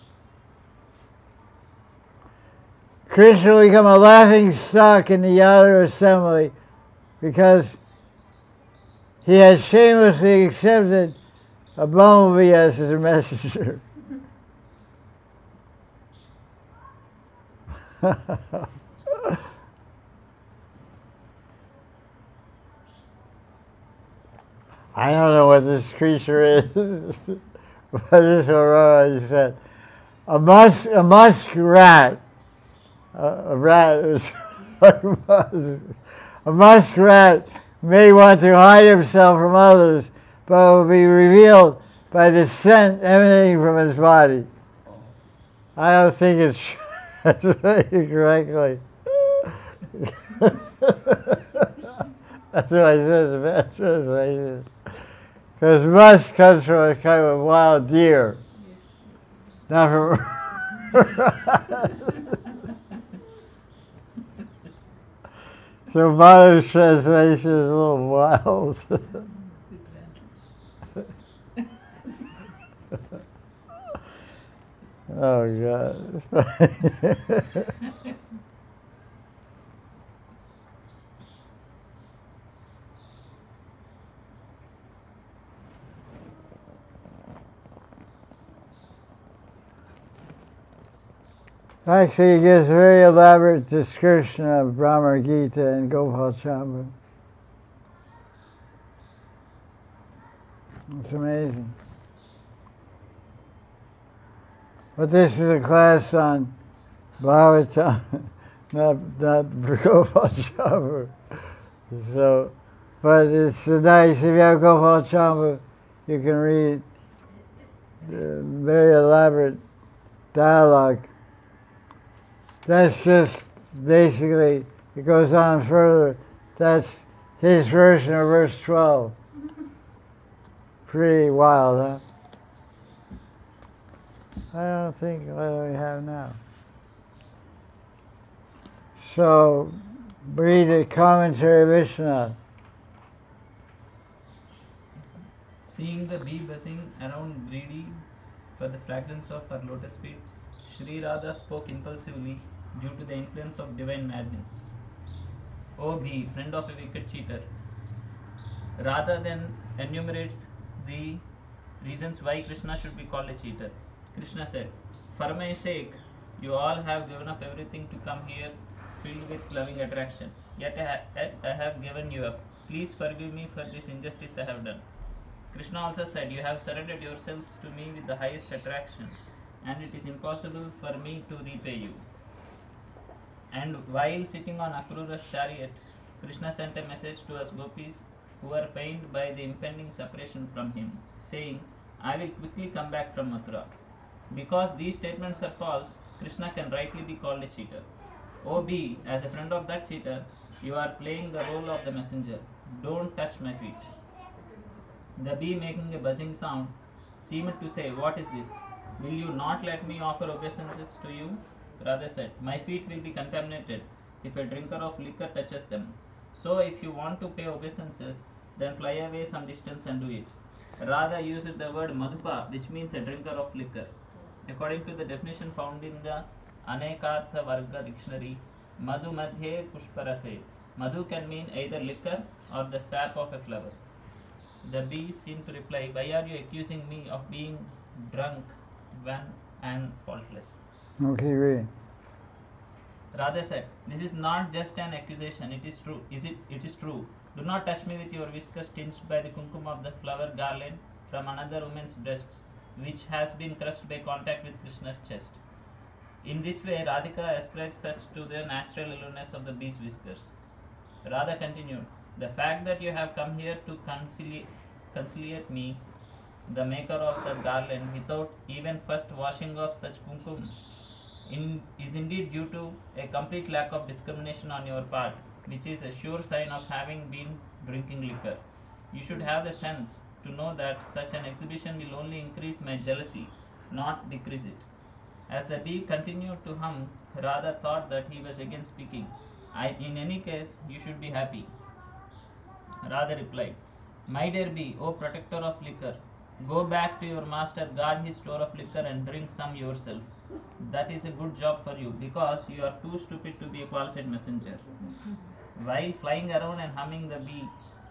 Krishna will become a laughing stock in the Yadu assembly because he has shamelessly accepted a bumblebee as his messenger. I don't know what this creature is, but this Aurora said, a muskrat, a rat is like a muskrat may want to hide himself from others, but will be revealed by the scent emanating from his body. I don't think it's translated correctly. That's what I said, the best translation. Because musk comes from a kind of wild deer, not from. So Madhu's translation is a little wild. Oh God. Actually, it gives a very elaborate description of Brahma Gita and Gopal Chamba. It's amazing. But this is a class on Bhagavatam, not Gopal Chamba. So, but it's nice if you have Gopal Chamba, you can read very elaborate dialogue. That's just basically, it goes on further. That's his version of verse 12. Pretty wild, huh? I don't think what do we have now. So, read the commentary of Vishnu. Seeing the bee buzzing around greedy for the fragrance of her lotus feet, Sri Radha spoke impulsively due to the influence of divine madness. O bee, friend of a wicked cheater. Radha then enumerates the reasons why Krishna should be called a cheater. Krishna said, for my sake, you all have given up everything to come here filled with loving attraction. Yet I have given you up. Please forgive me for this injustice I have done. Krishna also said, "You have surrendered yourselves to me with the highest attraction, and it is impossible for me to repay you." And while sitting on Akrura's chariot, Krishna sent a message to us gopis who were pained by the impending separation from him, saying, "I will quickly come back from Mathura." Because these statements are false, Krishna can rightly be called a cheater. O bee, as a friend of that cheater, you are playing the role of the messenger. Don't touch my feet. The bee, making a buzzing sound, seemed to say, "What is this? Will you not let me offer obeisances to you?" Radha said, "My feet will be contaminated if a drinker of liquor touches them. So if you want to pay obeisances, then fly away some distance and do it." Radha used the word madhupa, which means a drinker of liquor. According to the definition found in the Anekartha Varga dictionary, Madhu Madhye Pushparase, Madhu can mean either liquor or the sap of a flower. The bee seemed to reply, "Why are you accusing me of being drunk when I am faultless?" Okay, read. Radha said, "This is not just an accusation, it is true. It is true. Do not touch me with your whiskers tinged by the kumkum of the flower garland from another woman's breasts, which has been crushed by contact with Krishna's chest." In this way, Radhika ascribes such to the natural aloneness of the bee's whiskers. Radha continued, "The fact that you have come here to conciliate me, the maker of the garland, without even first washing off such kumkum, is indeed due to a complete lack of discrimination on your part, which is a sure sign of having been drinking liquor. You should have the sense to know that such an exhibition will only increase my jealousy, not decrease it." As the bee continued to hum, Radha thought that he was again speaking. "In any case, you should be happy." Radha replied, "My dear bee, O protector of liquor, go back to your master, guard his store of liquor, and drink some yourself. That is a good job for you, because you are too stupid to be a qualified messenger." While flying around and humming, the bee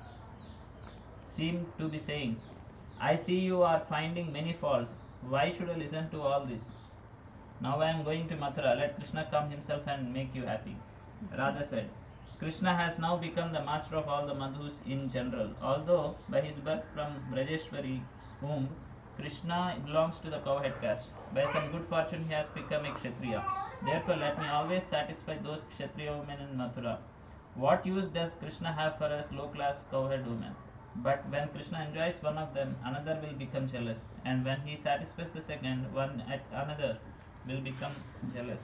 seemed to be saying, "I see you are finding many faults. Why should I listen to all this? Now I am going to Mathura. Let Krishna come himself and make you happy." Radha said, "Krishna has now become the master of all the madhus in general. Although by his birth from Brajeshwari's womb, Krishna belongs to the cowhead caste. By some good fortune he has become a Kshatriya. Therefore let me always satisfy those Kshatriya women in Mathura. What use does Krishna have for us low-class cowhead women? But when Krishna enjoys one of them, another will become jealous. And when he satisfies the second, one at another will become jealous.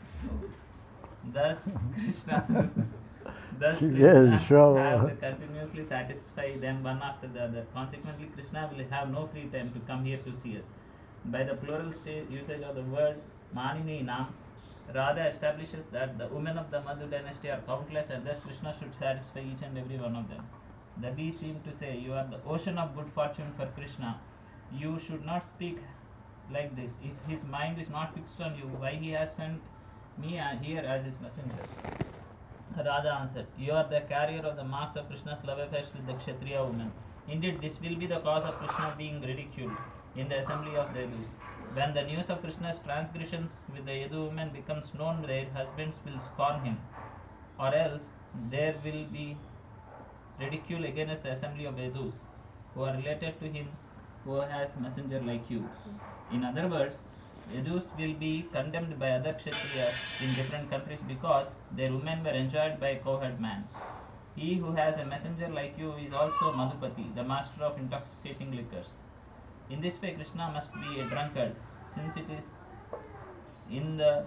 Thus Krishna have to continuously satisfy them one after the other. Consequently, Krishna will have no free time to come here to see us. By the plural usage of the word Manini Nam, Radha establishes that the women of the Madhu dynasty are countless, and thus Krishna should satisfy each and every one of them. The bee seemed to say, "You are the ocean of good fortune for Krishna. You should not speak like this. If his mind is not fixed on you, why he has sent me here as his messenger?" Radha answered, "You are the carrier of the marks of Krishna's love affairs with the Kshatriya women. Indeed, this will be the cause of Krishna being ridiculed in the assembly of the Yadus. When the news of Krishna's transgressions with the Yadu women becomes known, their husbands will scorn him, or else there will be ridicule against the assembly of Yadus, who are related to him who has messenger like you. In other words, Yadus will be condemned by other Kshatriyas in different countries because their women were enjoyed by a cowherd man. He who has a messenger like you is also Madhupati, the master of intoxicating liquors. In this way, Krishna must be a drunkard, since it is in the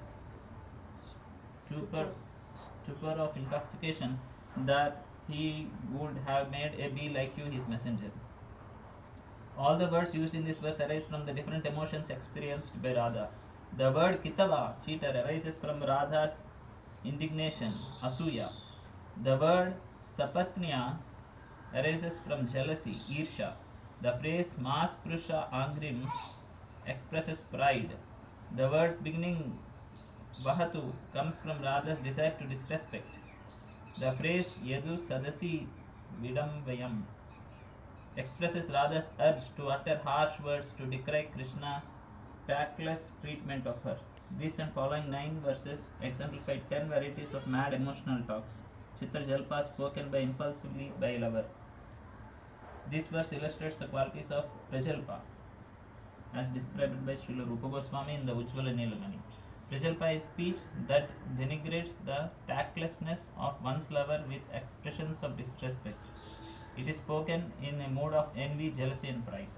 stupor of intoxication that he would have made a bee like you his messenger." All the words used in this verse arise from the different emotions experienced by Radha. The word Kitava, cheater, arises from Radha's indignation, Asuya. The word Sapatnya arises from jealousy, Irsha. The phrase Mas Prusha Angrim expresses pride. The words beginning Vahatu comes from Radha's desire to disrespect. The phrase Yadu Sadasi Vidamvayam expresses Radha's urge to utter harsh words to decry Krishna's tactless treatment of her. This and following 9 verses exemplify 10 varieties of mad emotional talks, Chitta Jalpa spoken by impulsively by a lover. This verse illustrates the qualities of Prajalpa as described by Srila Rupa Goswami in the Ujjvala Neelamani. Prajalpa is speech that denigrates the tactlessness of one's lover with expressions of disrespect. It is spoken in a mood of envy, jealousy and pride.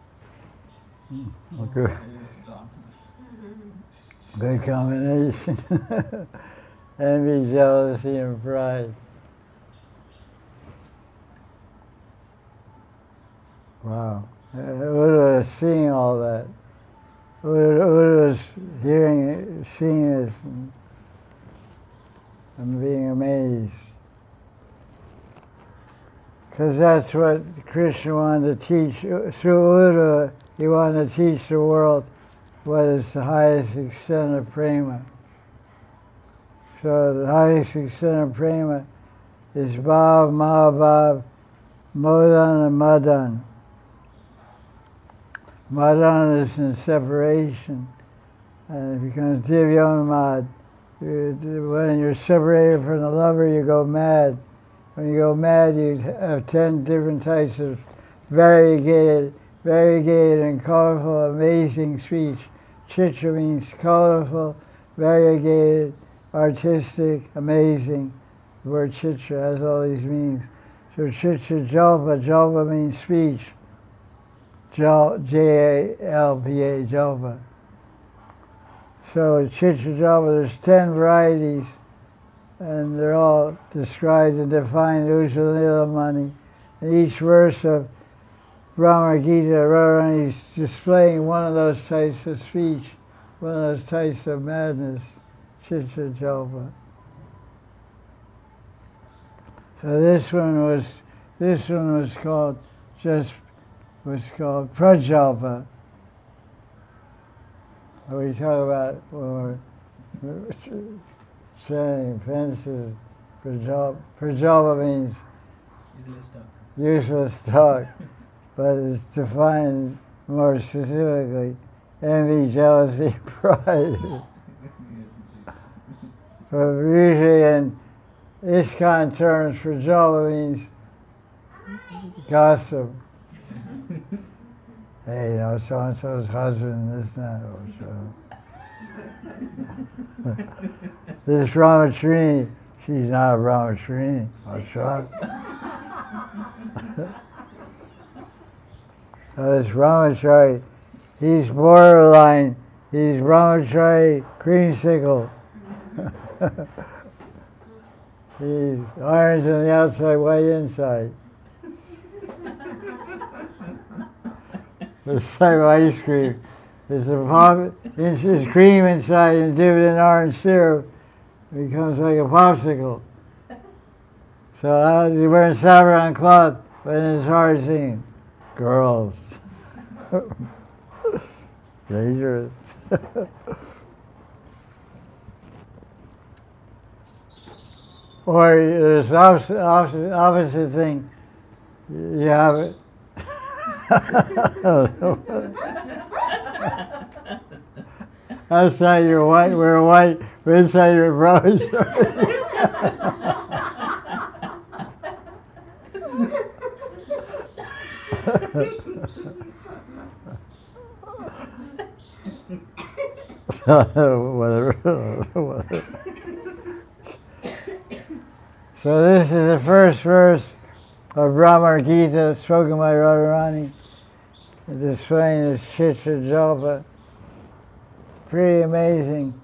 Good. Good combination. Envy, jealousy, and pride. Wow. Uddhava was seeing all that. Uddhava was seeing this and being amazed. Because that's what Krishna wanted to teach. Through Uddhava, he wanted to teach the world what is the highest extent of prema. So the highest extent of prema is Bhav, Mahabhav, Modan, and Madan. Madan is in separation, and it becomes Divyanmad. When you're separated from the lover, you go mad. When you go mad, you have 10 different types of variegated and colorful, amazing speech. Chitra means colorful, variegated, artistic, amazing. The word chitra has all these meanings. So chitra jalpa, jalpa means speech. J-A-L-P-A, jalpa. So chitra jalpa, there's 10 varieties, and they're all described and defined in Ujjvala Neelamani. And each verse of Brahma Gita, Radharani is displaying one of those types of speech, one of those types of madness, chitra jalpa. So this one was called Prajalpa. We talk about when we're standing fences. Prajalpa means useless talk, but it's defined more specifically: envy, jealousy, pride. But usually in ISKCON terms, Prajalpa means gossip. Hey, you know, so-and-so's husband, this and that, or so. This Brahmacharini, she's not a Brahmacharini. What's wrong? So this Brahmachari, he's borderline, he's Brahmachari creamsicle. He's orange on the outside, white inside. The type of ice cream. It's cream inside and dipped in orange syrup. It becomes like a popsicle. So he's wearing saffron cloth, but in his heart singing, girls. Dangerous. Or there's opposite thing. You have it. Outside you're white, we're white, but inside you're brown. Whatever. So this is the first verse of Brahma Gita spoken by Radharani, displaying his chitra jalpa. Pretty amazing.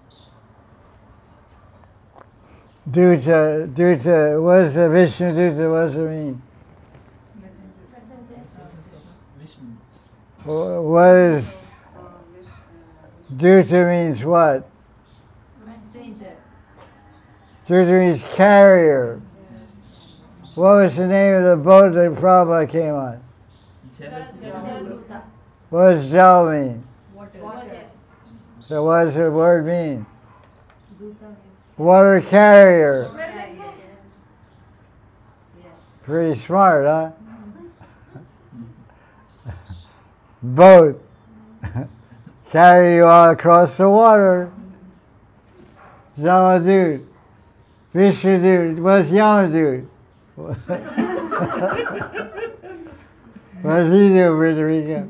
Duta, what does the Vishnu Duta, what does it mean? What is, Duta means what? Duta means carrier. What was the name of the boat that Prabhupada came on? What does Jal mean? Water. So what does the word mean? Water carrier. Pretty smart, huh? Boat. Carry you all across the water. Jamadut. Vishnudut. What's Yamadut? What does he do, Frederica?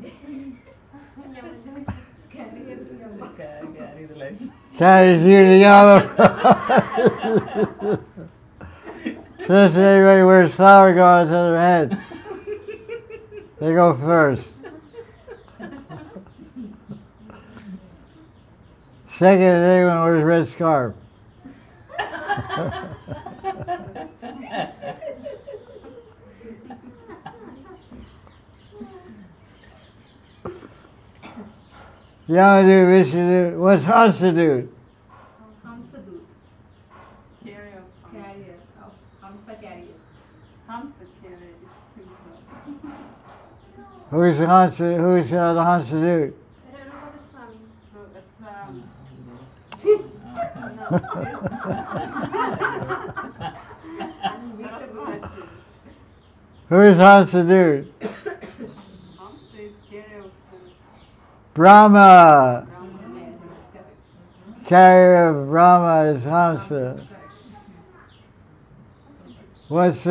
Carry the life. Carries you to Yama. Since anybody wears flower garlands on their head, they go first. Second is anyone wears red scarf. Yamadude, Vishnudude, what's Hansadude? Hamsadut. Carrier of Carrier. Of Hamsa carrier. Hamsa carrier is himself. Who's the Hansadude? Who's the Hansadude? So Saraswati. Who's Hansadude? Hamsa is carrier of Saraswati. Brahma. Brahman. Yes, that's correct. Carrier of Brahma is Hansa. What's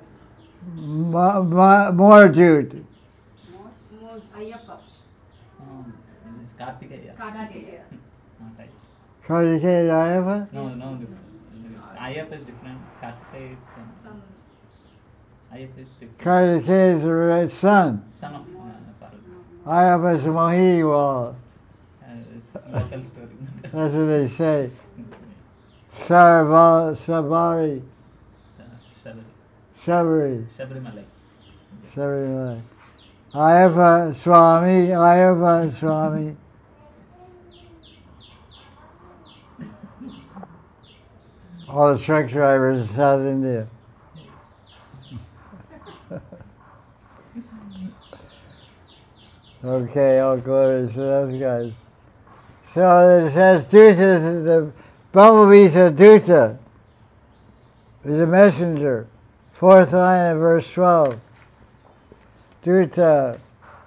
Mordude? Ayyappa. Kartikeya. Kartikeya. Right. Kartikeya Ayappa? No. Ayyappa is different. Kartikeya is Some Ayyappa is different. Kartikeya is the right son. Son of Parvati. Ayappa is a Mohiwala. It's local story. That's what they say. Sabari. Shabari. Shabarimala. Sabari. Ayappa Swami. All the truck drivers in South India. Okay, all glory to those guys. So it says Duta, the bumblebees of Duta is a messenger. Fourth line of verse 12. Duta.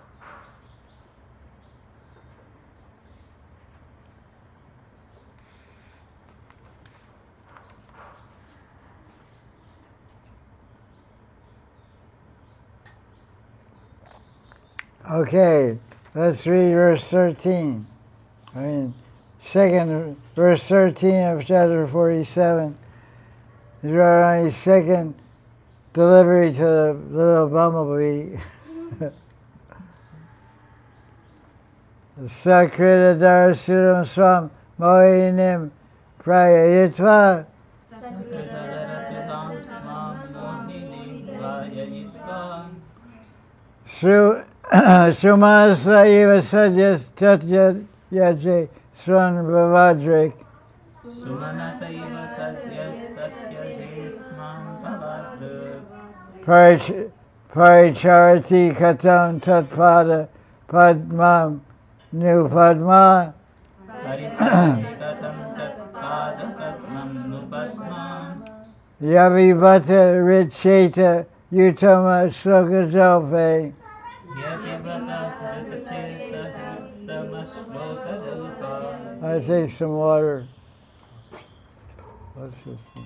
Okay, let's read verse 13. Verse 13 of chapter 47 is Radharani's second delivery to the little bumblebee. Sakrita Darasudam Swam Mohinim Prayayitva Sumasa Eva Sajas Tatyat Yaje Swan Bhavadrik Sumanasaiva sasyas tatyajismam pavadruk. Paricharati Katam Tatpada Padmam Nu Padma Paricharitatam tatpada padmam nupadmam. Yavivata Richeta Utama Sloka Jalpe. Yavivata ritacheta uttama shloka jalpa. I take some water. What's this thing?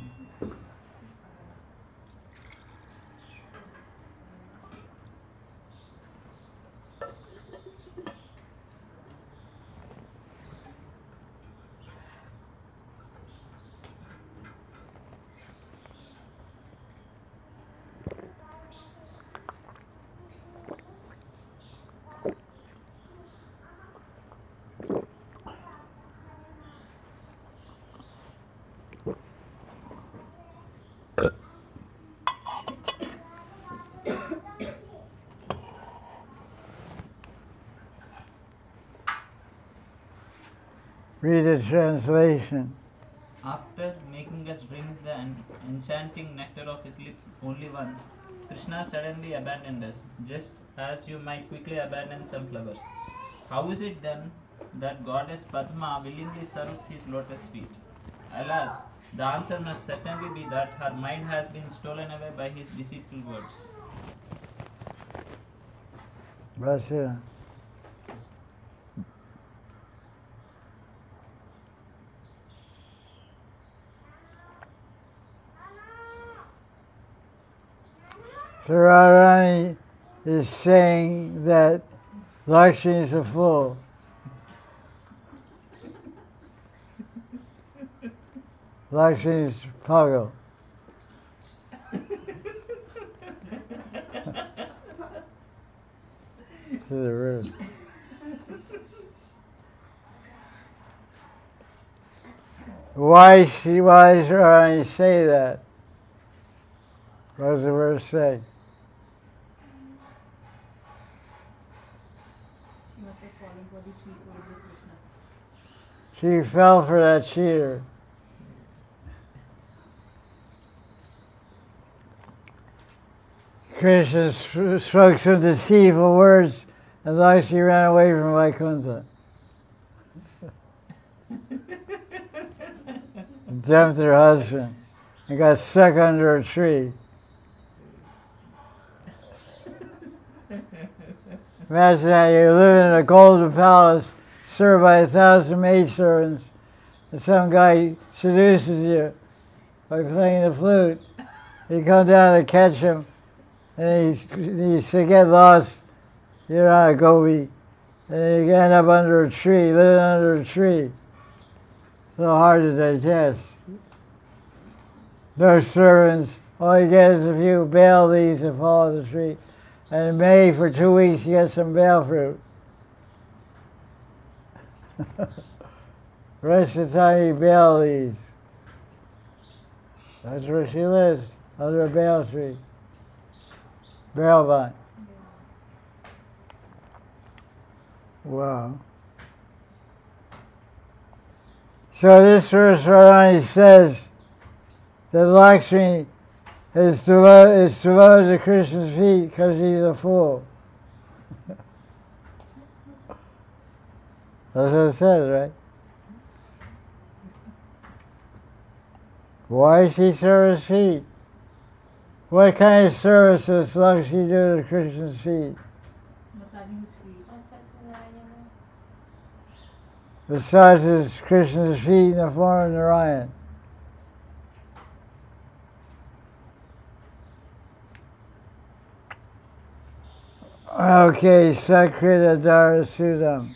Read the translation. After making us drink the enchanting nectar of his lips only once, Krishna suddenly abandoned us, just as you might quickly abandon some flowers. How is it then that goddess Padma willingly serves his lotus feet? Alas, the answer must certainly be that her mind has been stolen away by his deceitful words. Russia. So Radharani is saying that Lakshmi is a fool. Lakshmi is puggle. To the root. Why does Radharani say that? What does the verse say? She must have fallen for the sweet words of Krishna. She fell for that cheater. Krishna spoke some deceitful words, and Lakshmi ran away from Vaikuntha. Dumped her husband and got stuck under a tree. Imagine that you live in a golden palace served by 1,000 maidservants, and some guy seduces you by playing the flute. You come down to catch him, and you get lost. You're not a gopi, and you end up under a tree, living under a tree. So hard to digest. No servants. All you get is a few bale leaves that fall off the tree. And in May, for 2 weeks, you get some bale fruit. The rest of the time, you eat bale leaves. That's where she lives, under a bale tree. Bale vine. Wow. So this verse Radharani says that Lakshmi is devoted to Krishna's feet because he's a fool. That's what it says, right? Why does she serve his feet? What kind of service does Lakshmi do to Krishna's feet? Massaging his feet. Massages Krishna's feet in the form of Narayan. Okay, Sakrita Dara Sudam.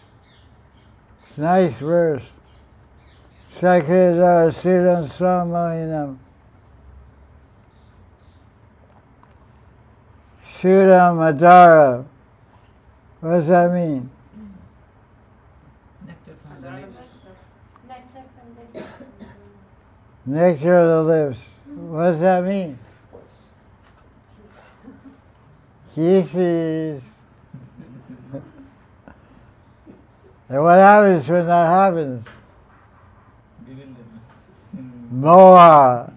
Nice verse. Sakrita Dara Sudam Swamahinam. Sudam Adara. What does that mean? Nectar from the lips. Nectar from the lips. Nectar of the lips. What does that mean? Kisses. And what happens when that happens? Moha.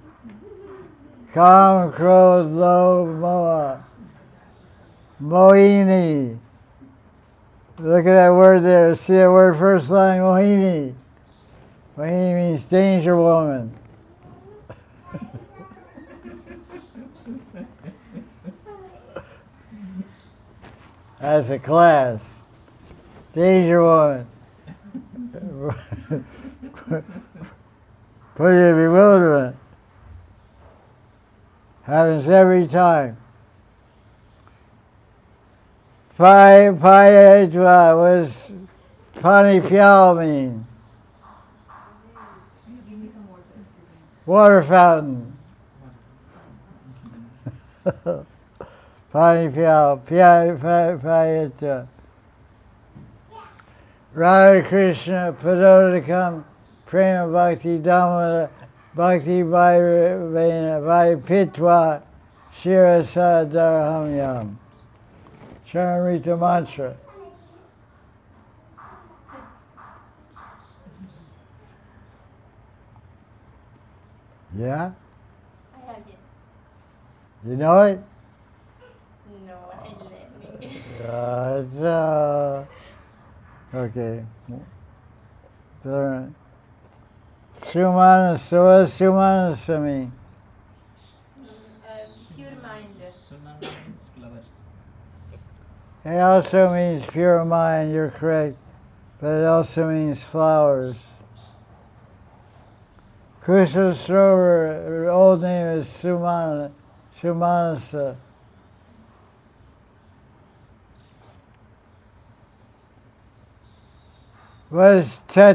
Kam, Krodh, Lobh, Moha. Mohini. Look at that word there. See that word first line, Mohini. Mohini means danger woman. That's a class. Danger woman. Put you in bewilderment. Happens every time. Payetva was Pani Pyal mean? Give me some water. Water fountain. Pani Pyal. Payetva. Radha Krishna Padodakam Prema Bhakti Damodara Bhakti Vaipitva Shirasa Dharhamyam. Charamrita mantra. Yeah? I have yes. You know it? No, I'm learning. Okay. Sumanasa, what does Sumanasa mean? Pure mind. Sumana means flowers. It also means pure mind, you're correct, but it also means flowers. Krishna Srovar, her old name is Sumanasa. What does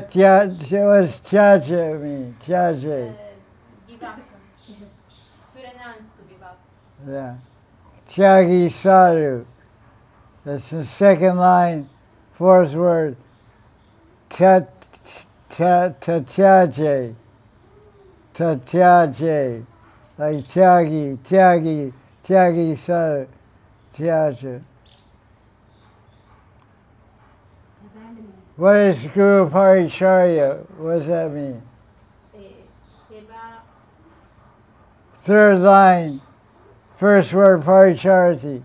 tyaja mean? Tyaja. Give up. To renounce, to give up. Yeah. Tyagi sadhu. That's the second line, fourth word. Tatyaje. Tatyaje. Like tyagi sadhu. Tyaja. What is Guru Paricharya? What does that mean? Seva. Third line, first word Paricharati.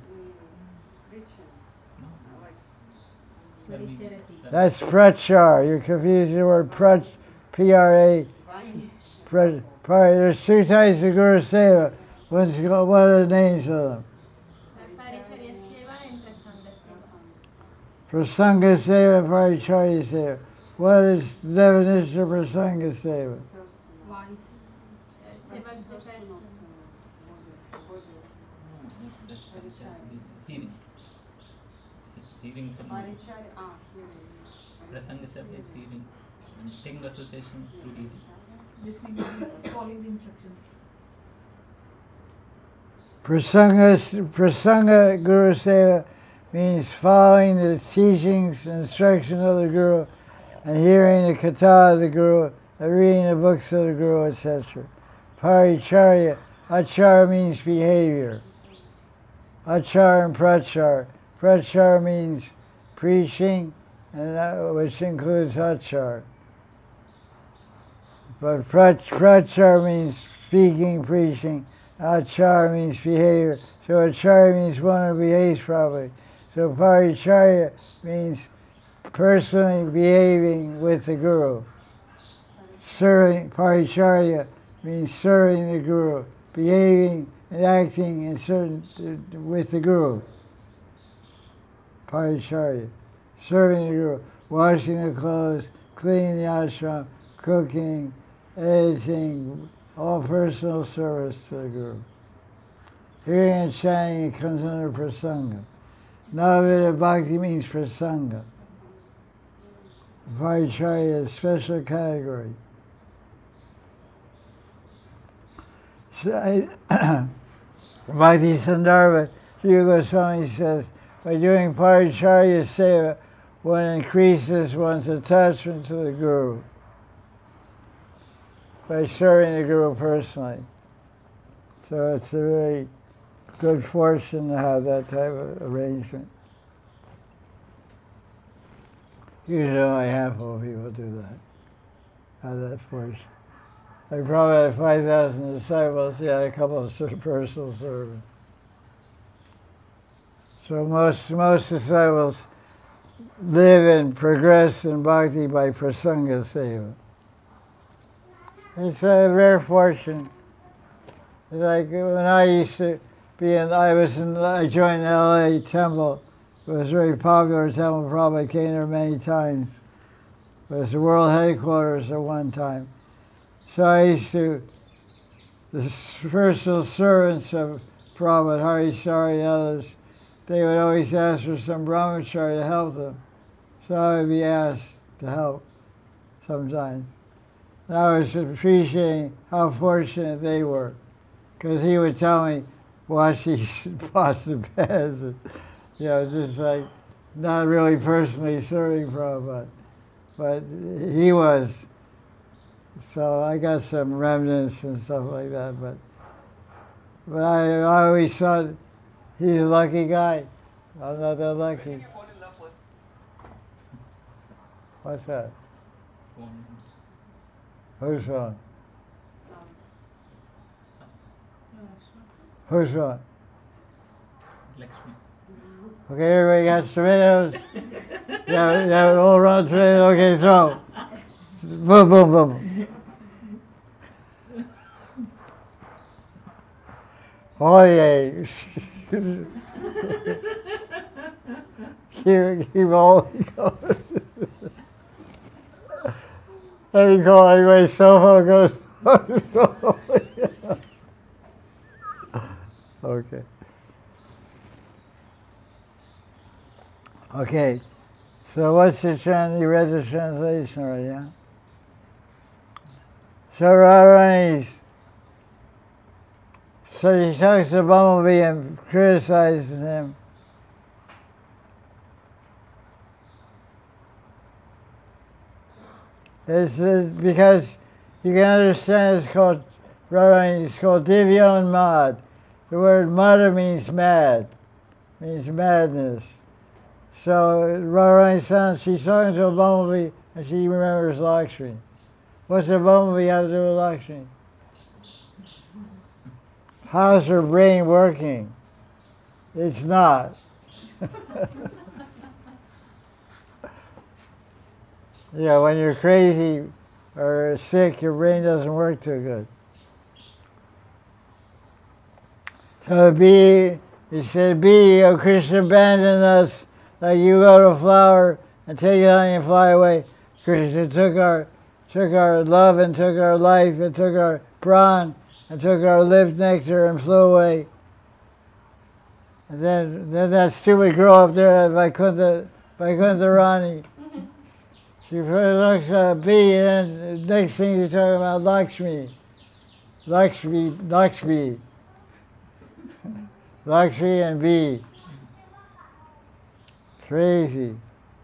That's prachar. You're confusing the word P-R-A. There's two types of Guru Seva. What are the names of them? Paricharya Seva and Prasanga Seva. Prasanga Seva, Paricharya Seva. What is the definition of Prasanga Seva? Seva is the person. Hearing. Hearing. Prasanga Seva is hearing. And taking association through hearing. This means following the instructions. Prasanga Guru Seva means following the teachings and instruction of the Guru and hearing the katha of the Guru and reading the books of the Guru, etc. Paricharya, achar means behavior. Achar and prachar. Prachar means preaching, and which includes achar. But prachar means speaking, preaching. Achar means behavior. So acharya means one who behaves properly. So paricharya means personally behaving with the Guru. Serving, paricharya means serving the Guru, behaving and acting with the Guru. Paricharya, serving the Guru, washing the clothes, cleaning the ashram, cooking, editing, all personal service to the Guru. Hearing and chanting comes under prasanga. Navavida bhakti means prasanga. Paricharya is a special category. Bhakti Sandarbha, Jiva Goswami says, by doing Paricharya Seva, one increases one's attachment to the Guru by serving the Guru personally. So it's a really good fortune to have that type of arrangement. Usually only a handful of people do that, have that fortune. They probably had 5,000 disciples, yeah, a couple of personal servants. So most disciples live and progress in bhakti by prasanga seva. It's a rare fortune. Like when I used to be I joined the LA temple. It was a very popular temple, probably came there many times. It was the world headquarters at one time. So I used to, the personal servants of Prabhupada, Harishari and others, they would always ask for some brahmachari to help them. So I would be asked to help sometimes. And I was appreciating how fortunate they were, because he would tell me wash these pots and pans, and, just like not really personally serving Prabhupada, but he was. So I got some remnants and stuff like that, but I always thought he's a lucky guy. I'm not that lucky. What's that? Who's phone? Who's phone? Lakshmi. Okay, everybody got tomatoes? yeah, all around tomatoes. Okay, throw. Boom, boom, boom. Oh, yeah. keep all going. Every call, everybody's cell phone goes. Okay. Okay. So what's the you read the translation already, yeah? So Radharani's, so she talks to Bumblebee and criticizes him. It's because you can understand it's called Radharani, it's called Divyon Mad. The word Mada means mad, means madness. So Radharani sounds, she's talking to a bumblebee and she remembers Lakshmi. What's a bumblebee have to do with Lakshmi? How's her brain working? It's not. Yeah, when you're crazy or sick, your brain doesn't work too good. So be, he said, be, O Krishna, abandon us like you go to a flower and take it on and fly away. Krishna took our love and took our life and took our pran and took our live nectar and flew away. And then that stupid girl up there, Vaikuntha Rani, she first looks at B, and then the next thing you're talking about Lakshmi and B. Crazy.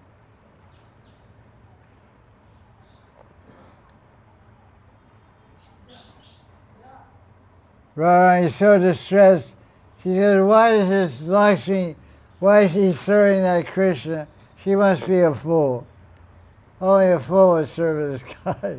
Radharani is so distressed. She says, why is this Lakshmi, why is she serving that Krishna? She must be a fool. Only a fool would serve this guy.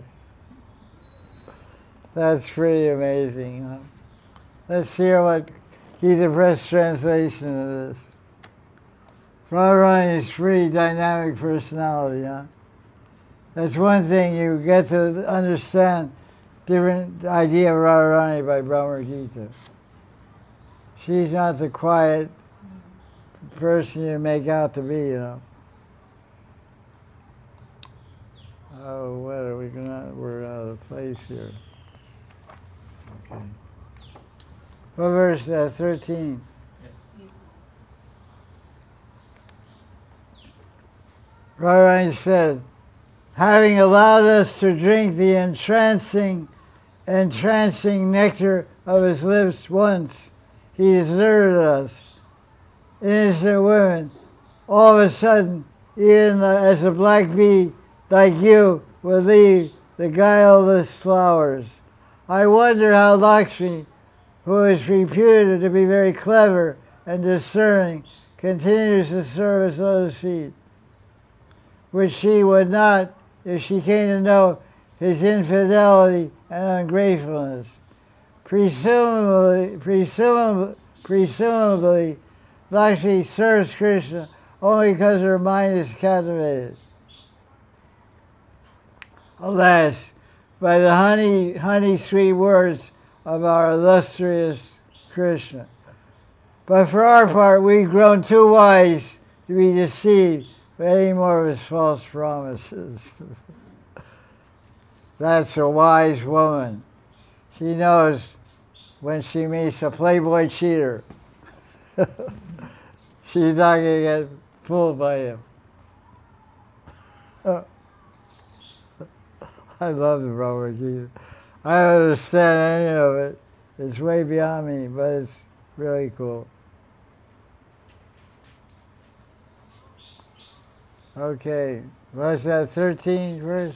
That's pretty amazing, huh? Let's hear what Gita Press translation of this. Radharani's free, dynamic personality, huh? That's one thing, you get to understand different idea of Radharani by Brahma Gita. She's not the quiet person you make out to be, you know. Oh, what are we gonna? We're out of place here. Okay. What verse? 13. Yes. Radharani said, having allowed us to drink the entrancing nectar of his lips once, he deserted us. Innocent women, all of a sudden, even as a black bee like you will leave the guileless flowers. I wonder how Lakshmi, who is reputed to be very clever and discerning, continues to serve his lotus feet, which she would not if she came to know his infidelity and ungratefulness. Presumably, Lakshmi serves Krishna only because her mind is captivated. Alas, by the honey sweet words of our illustrious Krishna. But for our part, we've grown too wise to be deceived by any more of his false promises. That's a wise woman. She knows when she meets a playboy cheater. She's not going to get fooled by him. I love the Brahma Gita. I don't understand any of it. It's way beyond me, but it's really cool. Okay, what's that, 13th verse?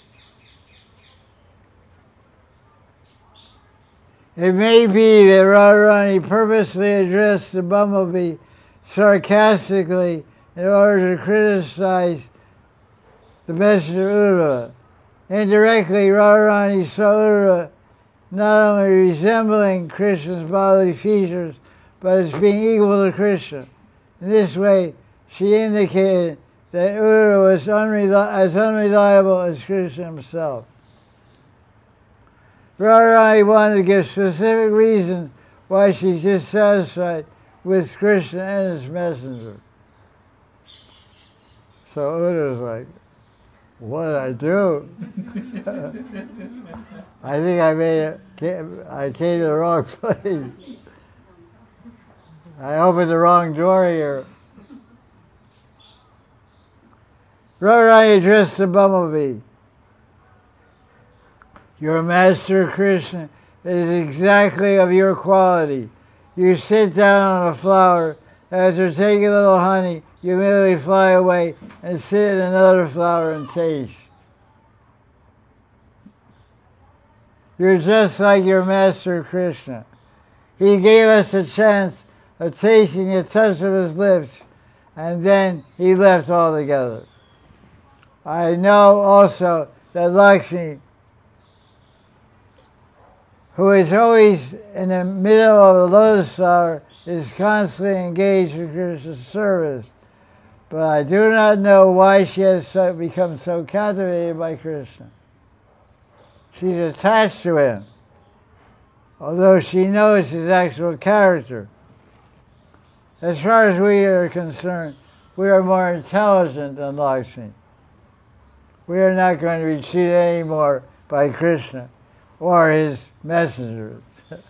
It may be that Radharani purposely addressed the bumblebee sarcastically in order to criticize the messenger Uddhava. Indirectly, Radharani saw Uddhava not only resembling Krishna's bodily features, but as being equal to Krishna. In this way, she indicated that Uddhava was as unreliable as Krishna himself. Radharani wanted to give specific reasons why she's dissatisfied with Krishna and his messenger. So Uddhava's like, what did I do? I think I came to the wrong place. I opened the wrong door here. Radharani addressed the bumblebee. Your master Krishna is exactly of your quality. You sit down on a flower, after taking a little honey, you immediately fly away and sit in another flower and taste. You're just like your master Krishna. He gave us a chance of tasting the touch of his lips, and then he left altogether. I know also that Lakshmi, who is always in the middle of the lotus flower, is constantly engaged in Krishna's service. But I do not know why she has become so captivated by Krishna. She's attached to him, although she knows his actual character. As far as we are concerned, we are more intelligent than Lakshmi. We are not going to be cheated anymore by Krishna or his messengers.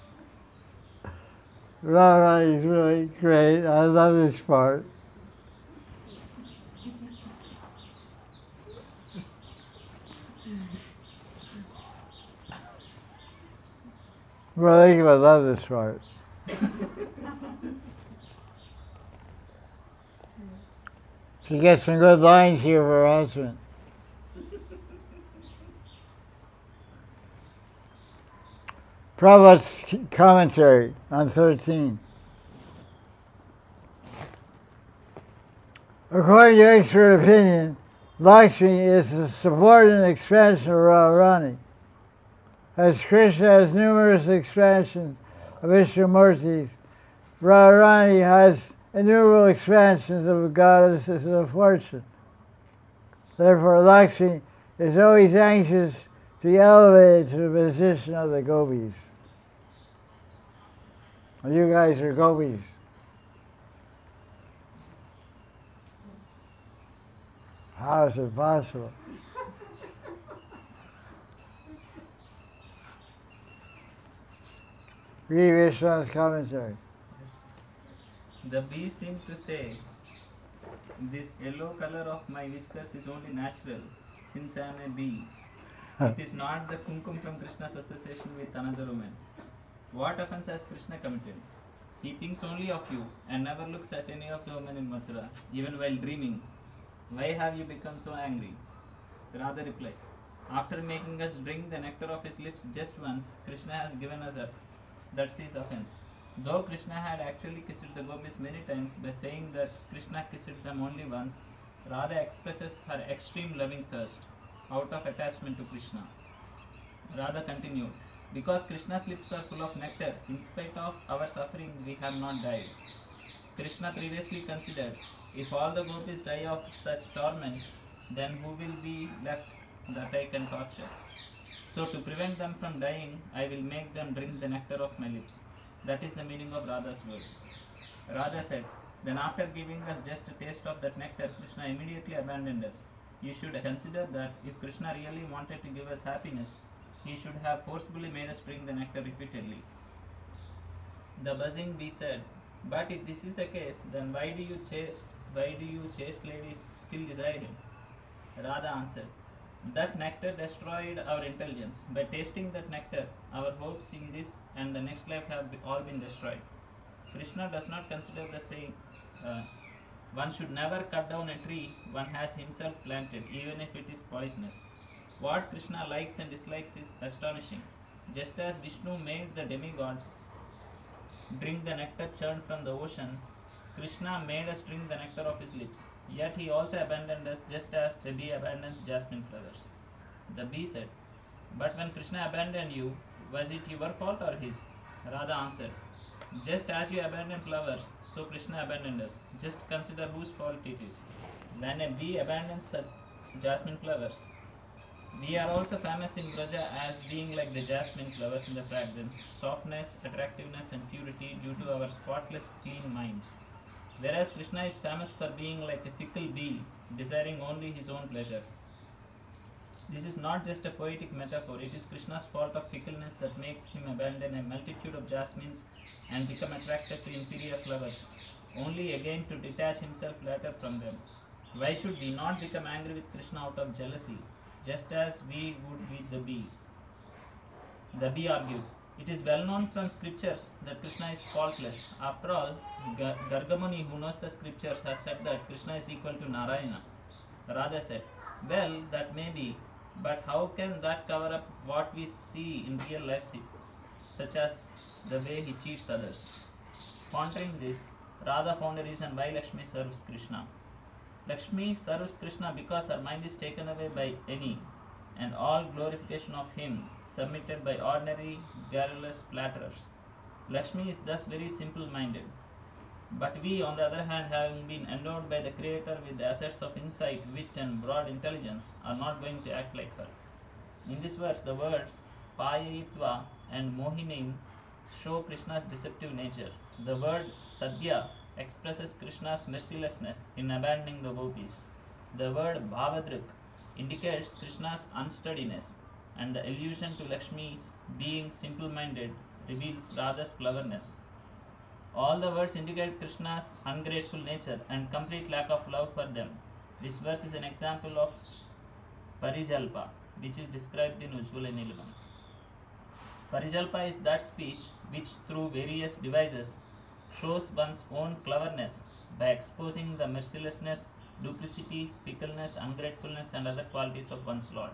Radharani is really great. I love this part. Really, I love this part. She gets some good lines here for her husband. Prabhupada's commentary on 13. According to expert opinion, Lakshmi is the subordinate expansion of Radharani. As Krishna has numerous expansions of Ishtamurtis, Radharani has innumerable expansions of goddesses of fortune. Therefore, Lakshmi is always anxious to be elevated to the position of the gopis. Well, you guys are gopis. How is it possible? Read Vishnu's commentary. The bee seemed to say, this yellow color of my whiskers is only natural, since I am a bee. It is not the kumkum from Krishna's association with another woman. What offense has Krishna committed? He thinks only of you and never looks at any of the women in Mathura, even while dreaming. Why have you become so angry? Radha replies, after making us drink the nectar of his lips just once, Krishna has given us up. That's his offense. Though Krishna had actually kissed the gopis many times by saying that Krishna kissed them only once, Radha expresses her extreme loving thirst out of attachment to Krishna. Radha continued, because Krishna's lips are full of nectar, in spite of our suffering, we have not died. Krishna previously considered, if all the gopis die of such torment, then who will be left that I can torture? So to prevent them from dying, I will make them drink the nectar of my lips. That is the meaning of Radha's words. Radha said, then after giving us just a taste of that nectar, Krishna immediately abandoned us. You should consider that if Krishna really wanted to give us happiness, he should have forcibly made us drink the nectar repeatedly. The buzzing bee said, but if this is the case, then why do you chaste ladies still desire him? Radha answered, that nectar destroyed our intelligence. By tasting that nectar, our hopes in this and the next life have all been destroyed. Krishna does not consider the saying, one should never cut down a tree one has himself planted, even if it is poisonous. What Krishna likes and dislikes is astonishing. Just as Vishnu made the demigods drink the nectar churned from the ocean, Krishna made us drink the nectar of his lips. Yet he also abandoned us just as the bee abandons jasmine flowers. The bee said, but when Krishna abandoned you, was it your fault or his? Radha answered, just as you abandoned flowers, so Krishna abandoned us. Just consider whose fault it is. When a bee abandons such jasmine flowers, we are also famous in Braja as being like the jasmine flowers in the fragrance, softness, attractiveness and purity due to our spotless, clean minds. Whereas Krishna is famous for being like a fickle bee, desiring only his own pleasure. This is not just a poetic metaphor, it is Krishna's fault of fickleness that makes him abandon a multitude of jasmines and become attracted to inferior flowers, only again to detach himself later from them. Why should we not become angry with Krishna out of jealousy, just as we would with the bee? The bee argued, "It is well known from scriptures that Krishna is faultless. After all, Gargamuni, who knows the scriptures, has said that Krishna is equal to Narayana." Radha said, "Well, that may be, but how can that cover up what we see in real life, such as the way he cheats others?" Pondering this, Radha found a reason why Lakshmi serves Krishna. Lakshmi serves Krishna because her mind is taken away by any and all glorification of him, submitted by ordinary, garrulous flatterers. Lakshmi is thus very simple-minded. But we, on the other hand, having been endowed by the Creator with the assets of insight, wit, and broad intelligence, are not going to act like her. In this verse, the words Payayitva and Mohinim show Krishna's deceptive nature. The word Sadhya expresses Krishna's mercilessness in abandoning the gopis. The word Bhavadrik indicates Krishna's unsteadiness, and the allusion to Lakshmi's being simple-minded reveals Radha's cleverness. All the words indicate Krishna's ungrateful nature and complete lack of love for them. This verse is an example of Parijalpa, which is described in Ujjvala Nilavam. Parijalpa is that speech which, through various devices, shows one's own cleverness by exposing the mercilessness, duplicity, fickleness, ungratefulness, and other qualities of one's Lord.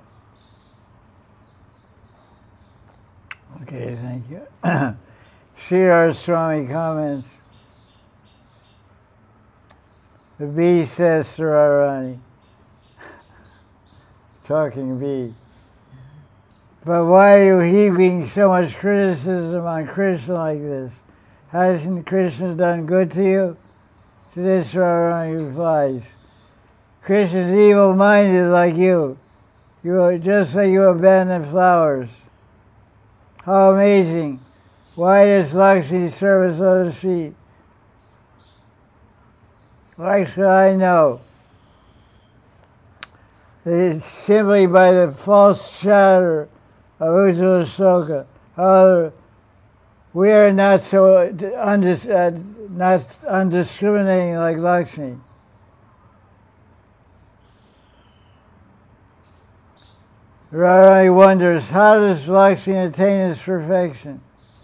Okay, thank you. Sridhar Swami comments, the bee says to Radharani, talking bee, "But why are you heaping so much criticism on Krishna like this? Hasn't Krishna done good to you?" To this Radharani replies, "Krishna's evil-minded like you. You are just like you abandon flowers. How amazing! Why does Lakshmi serve as lotus feet? Lakshmi, I know. It's simply by the false chatter of Ujjvala Shloka. However, we are not so not undiscriminating like Lakshmi. Radharani wonders, how does Lakshmi attain its perfection?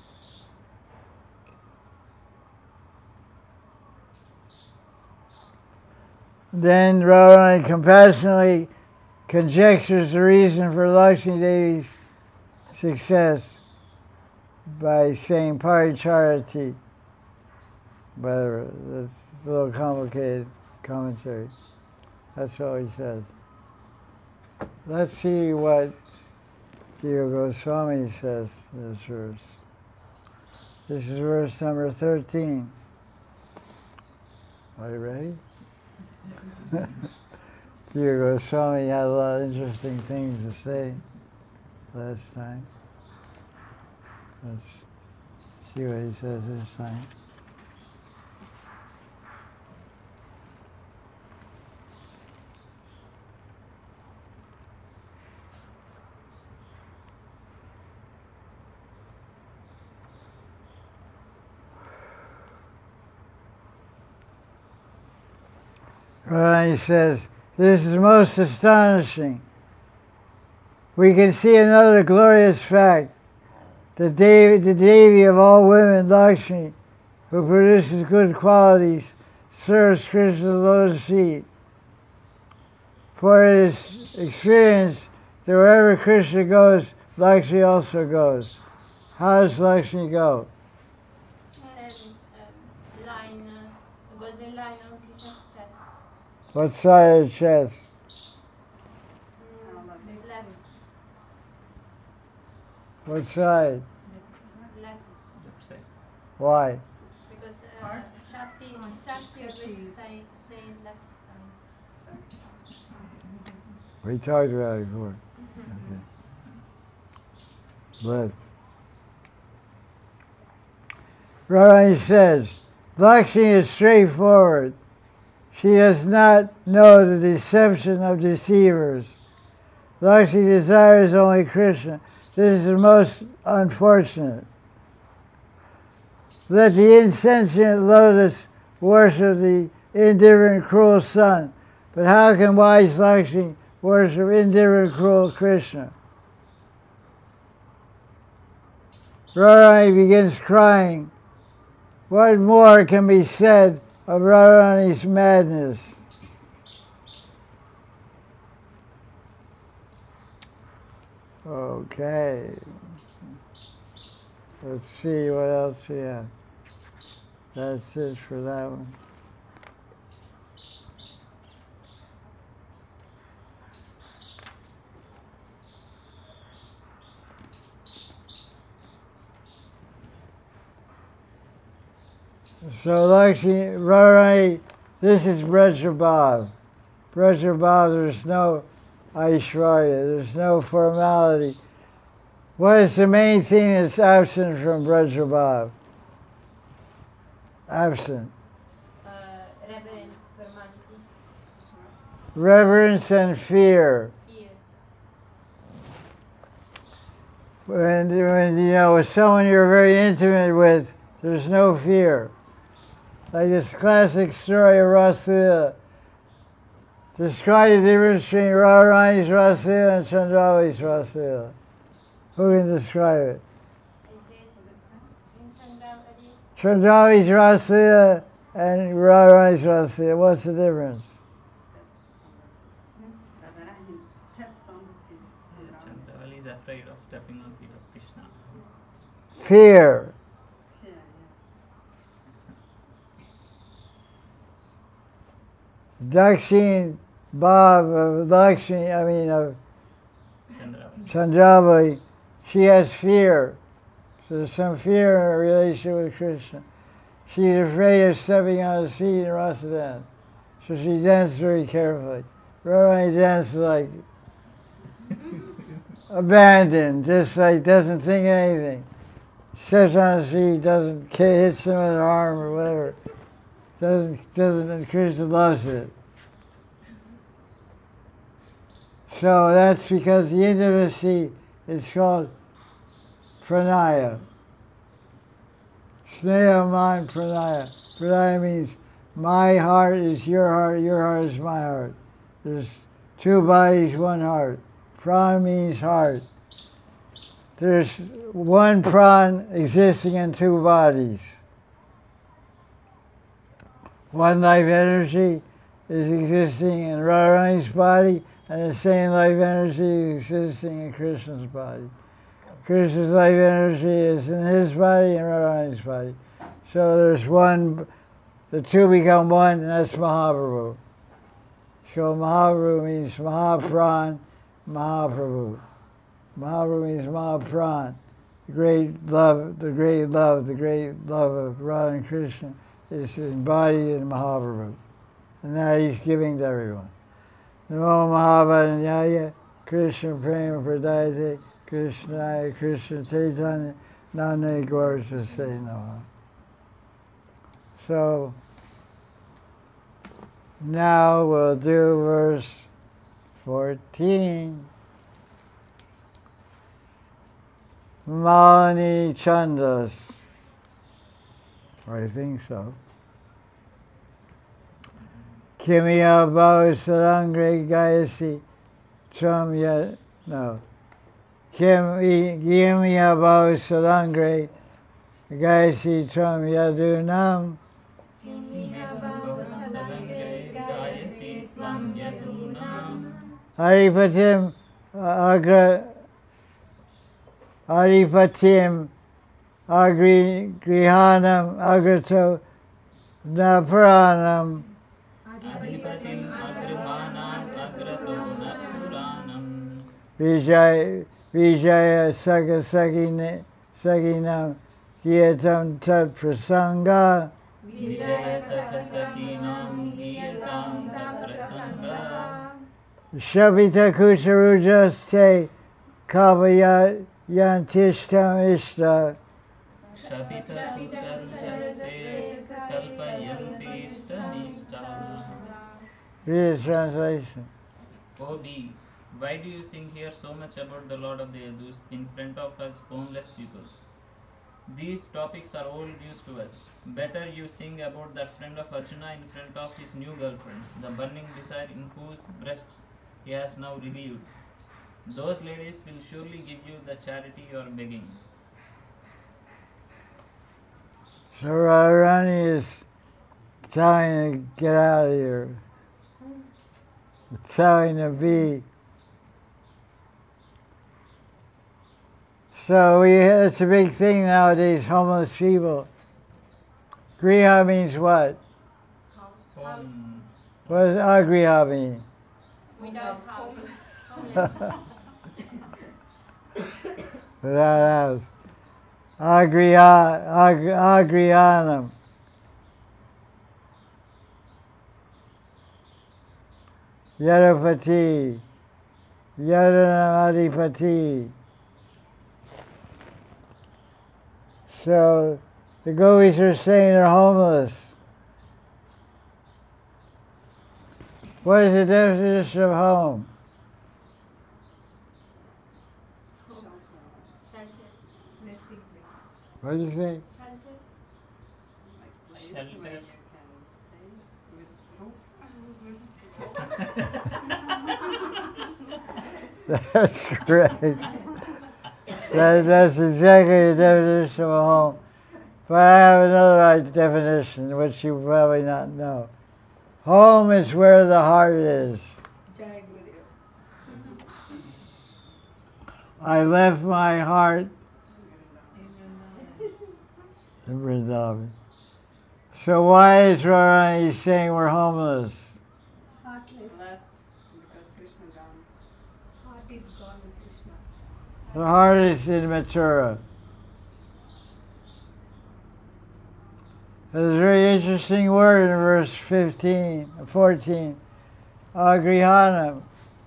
Then Radharani compassionately conjectures the reason for Lakshmi Devi's success by saying Paricharati. Whatever, that's a little complicated commentary. That's all he says. Let's see what Jiva Goswami says in this verse. This is verse number 13. Are you ready? Jiva Goswami had a lot of interesting things to say last time. Let's see what he says this time. He says, "This is most astonishing. We can see another glorious fact. The Devi of all women, Lakshmi, who produces good qualities, serves Krishna's lotus feet. For it is experienced that wherever Krishna goes, Lakshmi also goes." How does Lakshmi go? Golden line on Krishna's chest. What side of the chest? Left. What side? Left. Why? Because Heart? Shakti always stay in left side. We talked about it before. Okay. Left. Radharani says, Lakshmi is straightforward. She does not know the deception of deceivers. Lakshmi desires only Krishna. This is most unfortunate. Let the insentient lotus worship the indifferent, cruel sun, But how can wise Lakshmi worship indifferent, cruel Krishna? Radharani begins crying. What more can be said of Radharani's madness? Okay. Let's see what else we have. That's it for that one. So Lakshmi, Radharani, this is Brajabhav. Brajabhav, there's no Aishwarya, there's no formality. What is the main thing that's absent from Brajabhav? Absent. Reverence, formality, Reverence and fear. fear. When you know, with someone you're very intimate with, there's no fear. Like this classic story of Rasleela. Describe the difference between Radharani's Rasleela and Chandravali's Rasleela. Who can describe it? Chandravali's Rasleela and Radharani's Rasleela. What's the difference? Chandravali is afraid of stepping on feet of Krishna. Fear. Dakshin Bhav of Lakshmi, of Chandravali, she has fear. So there's some fear in her relation with Krishna. She's afraid of stepping on his feet in Rasa dance. So she dances very carefully. Radharani dances like abandoned, just like doesn't think anything. Sits on his feet, doesn't hits him in the arm or whatever. And Krishna loves it. So that's because the intimacy is called pranaya. Snehaman pranaya. Pranaya means my heart is your heart is my heart. There's two bodies, one heart. Pran means heart. There's one pran existing in two bodies. One life energy is existing in Radharani's body, and the same life energy is existing in Krishna's body. Krishna's life energy is in his body and Radharani's body. So there's one, the two become one, and that's Mahaprabhu. So Mahaprabhu means Mahapran, Mahaprabhu. Mahaprabhu means Mahapran. The great love of Radha and Krishna is embodied in Mahaprabhu. And that he's giving to everyone. Namo Mahabharanyaya, Krishna Prema Pradayate, Krishnaya Krishna Chaitanya, Nane Gaurja Say Namaha. So, now we'll do verse 14. Mani Chandas. I think so. Kimya Bhava Sarangre Gayasi Tramya. No. Kimya Bhava Sarangre Gayasi Tramya Dunam. Haripatim Agrihanam Agrato Napuranam Adhipatim Agrimanam Agrato Napuranam Vijaya Saginam Gyatam Tat Prasanga Vijaya Sakinam Gyatam Taprasanga Shabita Kucharujaste Kavaya Yantishtam Ishta. Shabita Kucharujaste Kalpayanti Ishtanishta. Read the translation. O B, why do you sing here so much about the Lord of the Yadus in front of us homeless people? These topics are old news to us. Better you sing about that friend of Arjuna in front of his new girlfriends, the burning desire in whose breasts he has now relieved. Those ladies will surely give you the charity you are begging. So Radharani is telling to get out of here. Telling to be. So it's a big thing nowadays, homeless people. Griha means what? Home. What does agriha mean? Without house. Without house. Agrihanam. Yadapati. Yadanamadipati. So the gopis are saying they're homeless. What is the definition of home? What did you say? Shelter. That's great. That's exactly the definition of a home. But I have another definition, which you probably not know. Home is where the heart is. I left my heart in Vrindavan. So why is Radharani saying we're homeless? Left because Krishna gone. Heart is gone with Krishna. The heart is in Mathura. There's a very interesting word in verse 14. Agrihanam.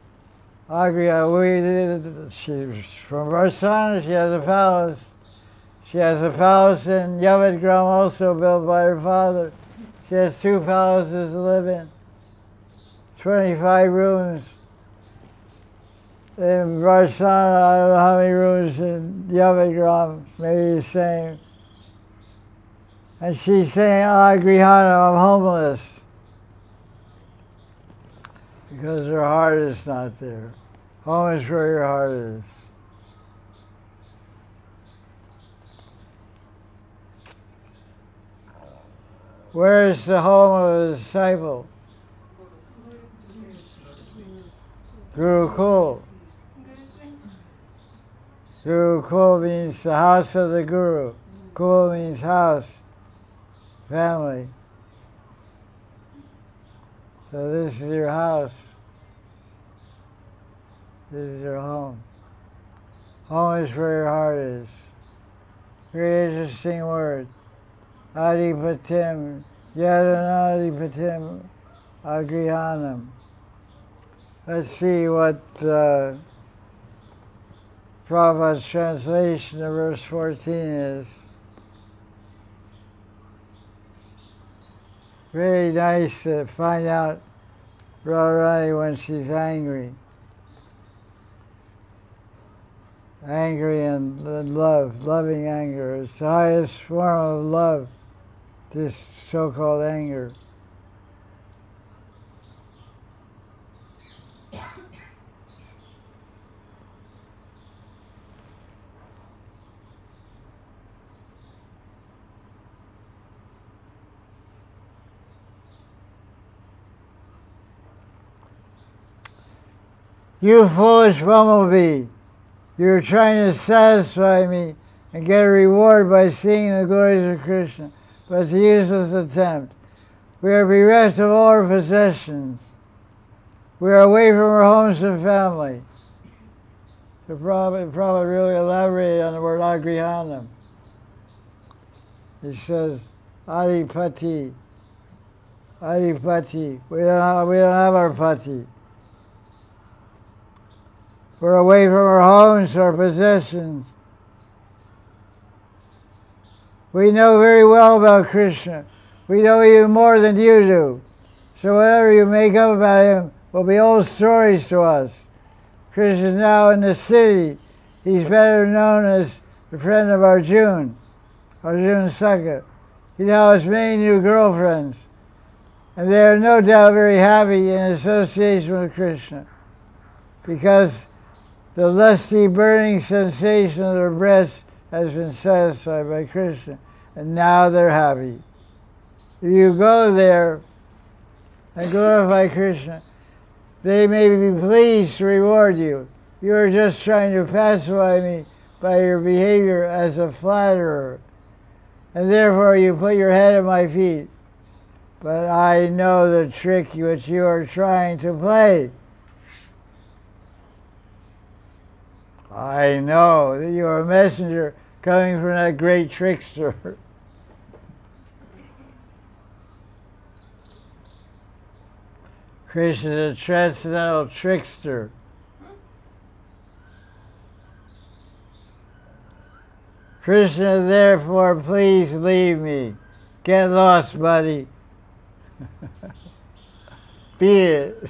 She's from Varsana, she has a palace. She has a palace in Yavadgram also built by her father. She has 2 palaces to live in. 25 rooms. In Varsana, I don't know how many rooms in Yavadgram, maybe the same. And she's saying, Agrihana, I'm homeless. Because her heart is not there. Home is where your heart is. Where is the home of a disciple? Gurukul. Gurukul means the house of the Guru. Kul means house, family. So this is your house. This is your home. Home is where your heart is. Very interesting word. Adipatim, Yadanadipatim, Agrihanam. Let's see what Prabhupada's translation of verse 14 is. Very nice to find out Radharani when she's angry. Angry and love, loving anger. It's the highest form of love, this so-called anger. You foolish bumblebee, you're trying to satisfy me and get a reward by seeing the glories of Krishna, but it's a useless attempt. We are bereft of all our possessions. We are away from our homes and family. The Prabhupada really elaborated on the word agrihanam. He says, adipati, adipati. We don't have our pati. We're away from our homes, our possessions. We know very well about Krishna. We know even more than you do. So whatever you make up about him will be old stories to us. Krishna is now in the city. He's better known as the friend of Arjuna, Arjuna Sakha. he now has many new girlfriends, and they are no doubt very happy in association with Krishna, because the lusty burning sensation of their breasts has been satisfied by Krishna, and now they're happy. If you go there and glorify Krishna, they may be pleased to reward you. You are just trying to pacify me by your behavior as a flatterer, and therefore you put your head at my feet. But I know the trick which you are trying to play. I know that you are a messenger coming from that great trickster. Krishna is a transcendental trickster. Krishna, therefore, please leave me. Get lost, buddy. Be it.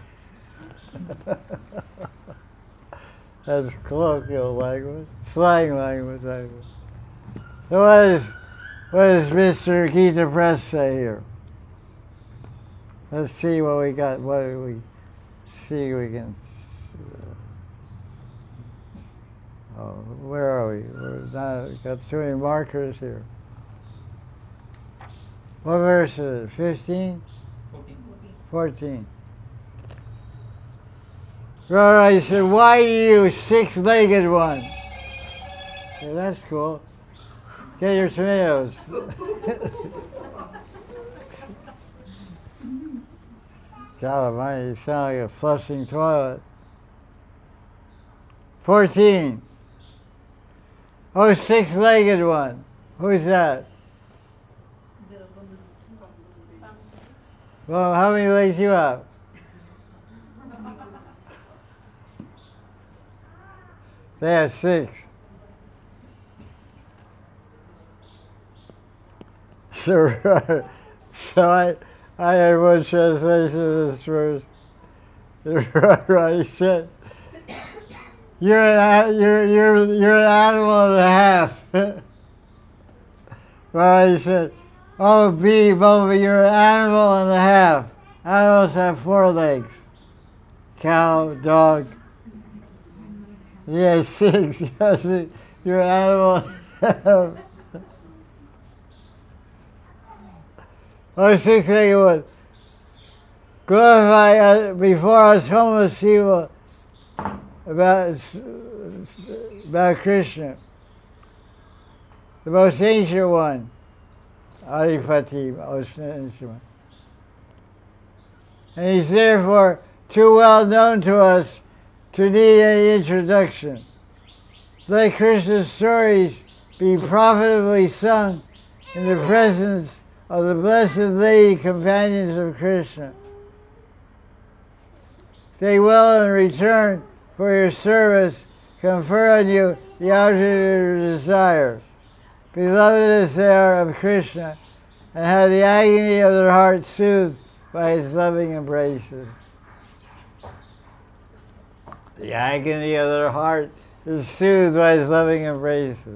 That's colloquial language, slang language. So what does Mr. Gita Press say here? Let's see what we got. What do we see? We can. Where are we? We've got too many markers here. What verse is it? 15? 14. Right, he said, why do you six-legged one? Yeah, that's cool. Get your tomatoes. God almighty, you sound like a flushing toilet. 14. Oh, six-legged one. Who's that? Well, how many legs you have? They have 6. So I had one translation of this verse. Right, he said, "You're an animal and a half." Right, he said, "Oh, bee, bumblebee, you're an animal and a half. Animals have 4 legs. Cow, dog." Yeah, 6. You're an animal. Oh, 6-legged one. Glorify before us homeless people about Krishna, the most ancient one. Adipati, most ancient one. And he's therefore too well known to us to need any introduction. Let Krishna's stories be profitably sung in the presence of the blessed lady companions of Krishna. They will, in return for your service, confer on you the object of your desire. Beloved as they are of Krishna, and have the agony of their hearts soothed by his loving embraces. The agony of their heart is soothed by his loving embraces.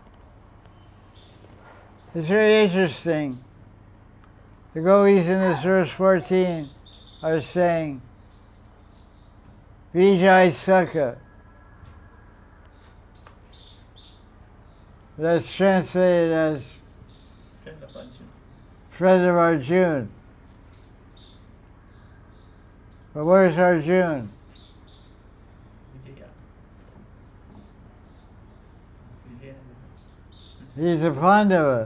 It's very interesting. The gopis in this verse 14 are saying, Vijay Sakha. That's translated as friend of Arjuna. But where's Arjuna? He's a Pandava.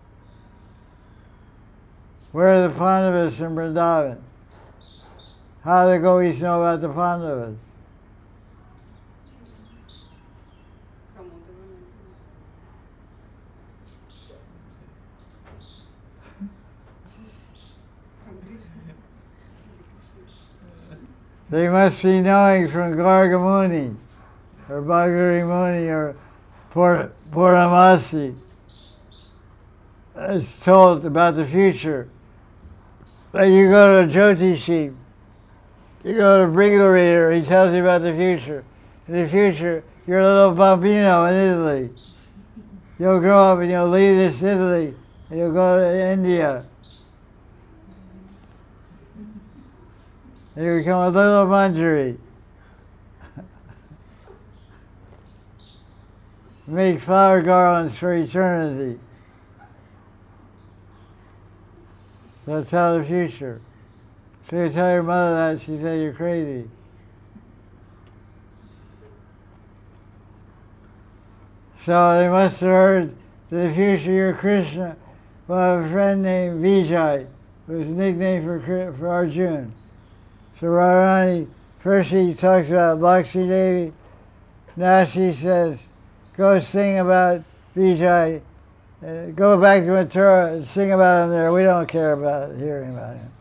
Where are the Pandavas in Vrindavan? How do the gopis know about the Pandavas? They must be knowing from Garga Muni, or Bhagiri Muni, or Puramasi. It's told about the future. Like you go to a Jyotishi, you go to a Bringu reader, he tells you about the future. In the future, you're a little bambino in Italy. You'll grow up and you'll leave this Italy You'll go to India. You become a little Manjari. Make flower garlands for eternity. That's how the future. So you tell your mother that, she said you're crazy. So they must have heard that the future you're Krishna will have a friend named Vijay, who's a nickname for Arjuna. So Radharani, first she talks about Lakshmi Devi, now she says, go sing about Vijay, go back to Mathura and sing about him there. We don't care about hearing about him.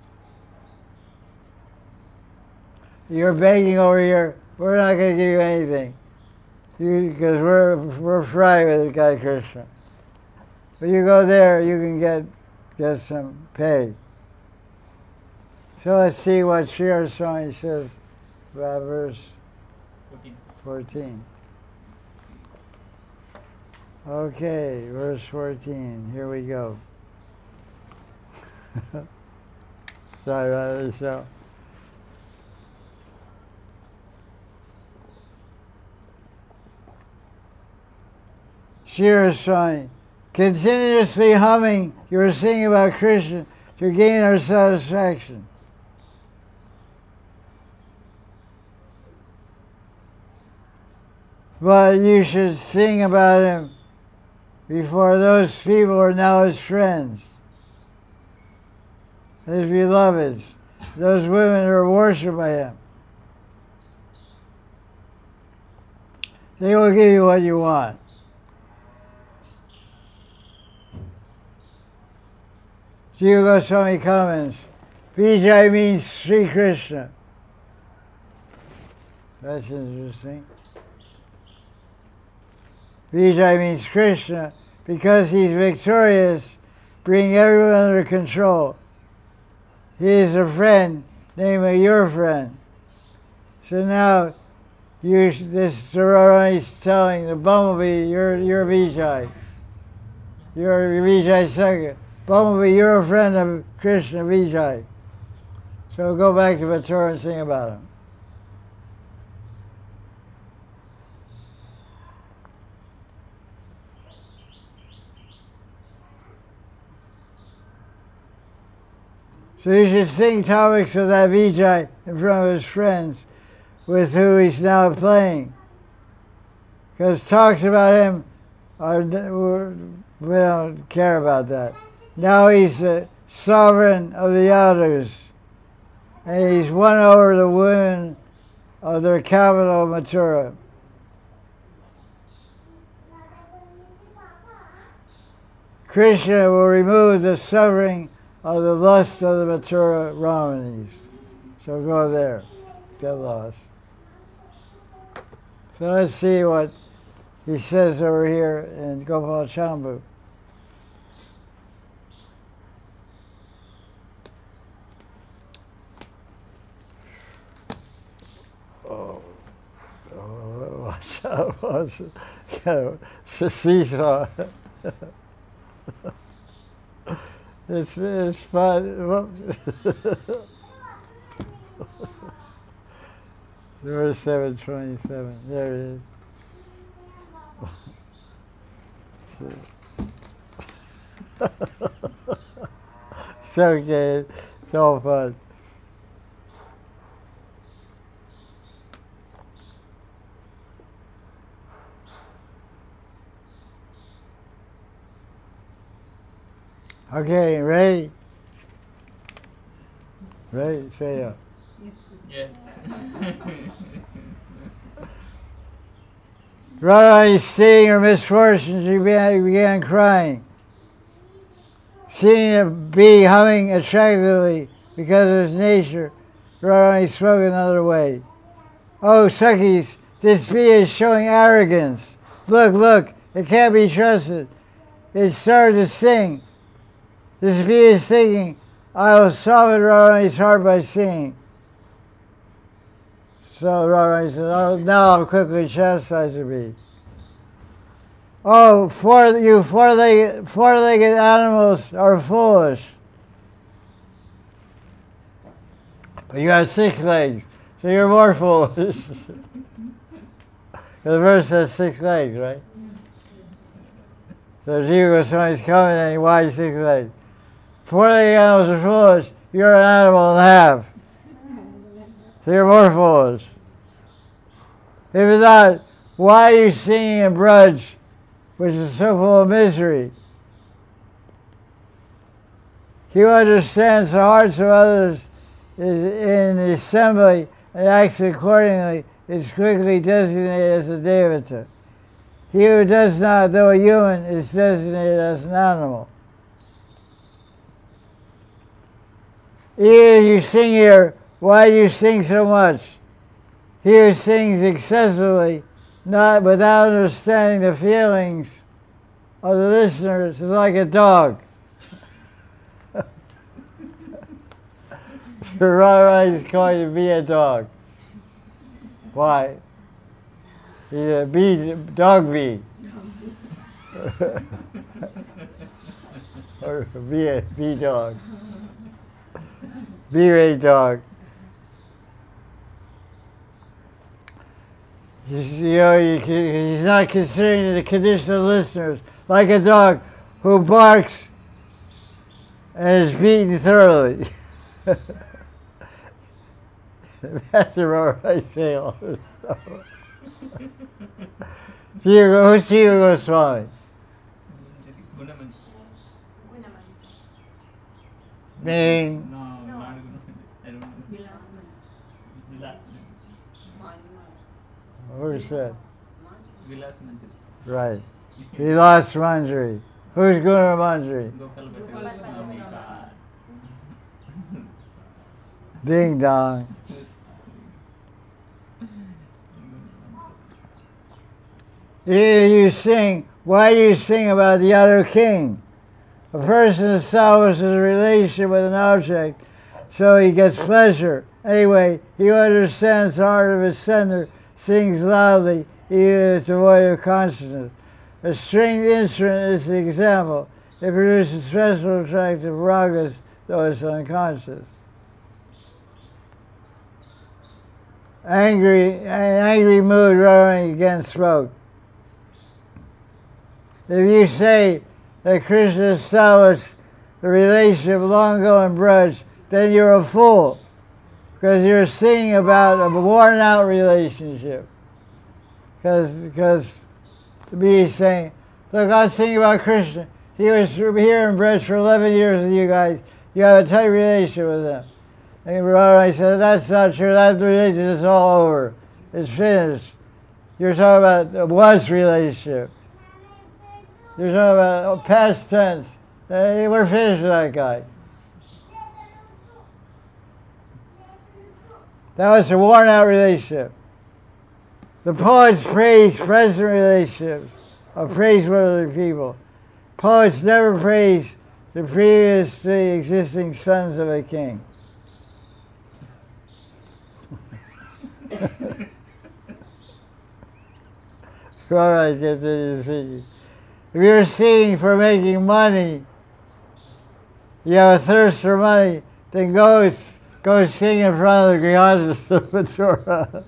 You're begging over here, we're not going to give you anything. Because we're fried with the guy Krishna. But you go there, you can get some pay. So let's see what Sri Swami says about verse 14. Okay, verse 14. Here we go. Sorry about this show. Sri Swami, continuously humming your singing about Krishna to gain our satisfaction. But you should sing about him before those people who are now his friends, his beloveds, those women who are worshipped by him. They will give you what you want. Jiva Goswami comments, Vijay means Sri Krishna. That's interesting. Vijay means Krishna because he's victorious, bringing everyone under control. He is a friend, namely your friend. So now, this Radharani is telling the bumblebee, you're Vijay. You're Vijay Sangha. Bumblebee, you're a friend of Krishna, Vijay. So go back to Mathura and sing about him. So you should sing topics of that Vijay in front of his friends with who he's now playing. Because talks about him, we don't care about that. Now he's the sovereign of the Yadus. And he's won over the women of their capital, Mathura. Krishna will remove the suffering of the lust of the Mathura Ramanis. So go there, get lost. So let's see what he says over here in Gopal Chambu. Watch out, watch it. It's seesaw. It's fun. Verse 727. There it is. It's okay. It's all fun. Okay, ready? Ready? Say up. Yes. Radharani, seeing her misfortunes, she began crying. Seeing a bee humming attractively because of its nature, Radharani spoke another way. Oh, Sakhis, this bee is showing arrogance. Look, look, it can't be trusted. It started to sing. This bee is thinking, I will soften Radharani's heart by singing. So Radharani said, oh, now I'll quickly chastise the bee. Oh, you four-legged animals are foolish. But you have 6 legs, so you're more foolish. The verse has 6 legs, right? So Jiva Goswami's coming and why 6 legs? 4-legged animals are foolish. You're an animal and a half. So you're more foolish. If it's not, why are you singing in Braj, which is so full of misery? He who understands the hearts of others is in the assembly and acts accordingly is quickly designated as a devata. He who does not, though a human, is designated as an animal. Either you sing here, why do you sing so much? He who sings excessively, not without understanding the feelings of the listeners, is like a dog. Radharani is going to be a dog. Why? He's a dog bee. Or bee dog. Bee-ray dog. He's not considering the condition of listeners, like a dog who barks and is beaten thoroughly. Master Radharani say all this stuff. Who's Jiva Goswami? Meaning? No, not I don't know. Vilas Who's that? Manjari. Right. He lost Manjari. Who's Guna Manjari? Gopal Bhatta Swami ka. Ding dong. Here you sing. Why do you sing about the other king? A person establishes a relationship with an object, so he gets pleasure. Anyway, he who understands the heart of his sender sings loudly, even if devoid of consciousness. A stringed instrument is the example. It produces special attractive ragas, though it's unconscious. Angry mood roaring against smoke. If you say that Krishna established the relationship long ago in Braj, then you're a fool, because you're singing about a worn-out relationship. Because the bee is saying, look, I was singing about Krishna. He was here in Braj for 11 years with you guys. You have a tight relationship with him. And Radharani said, that's not true. That relationship is all over. It's finished. You're talking about the was relationship. You're talking about past tense. We're finished with that guy. That was a worn-out relationship. The poets praise present relationships of praiseworthy people. Poets never praise the previously existing sons of a king. All right, get to your singing. If you're singing for making money, you have a thirst for money, then go sing in front of the Grihasthas of Mathura.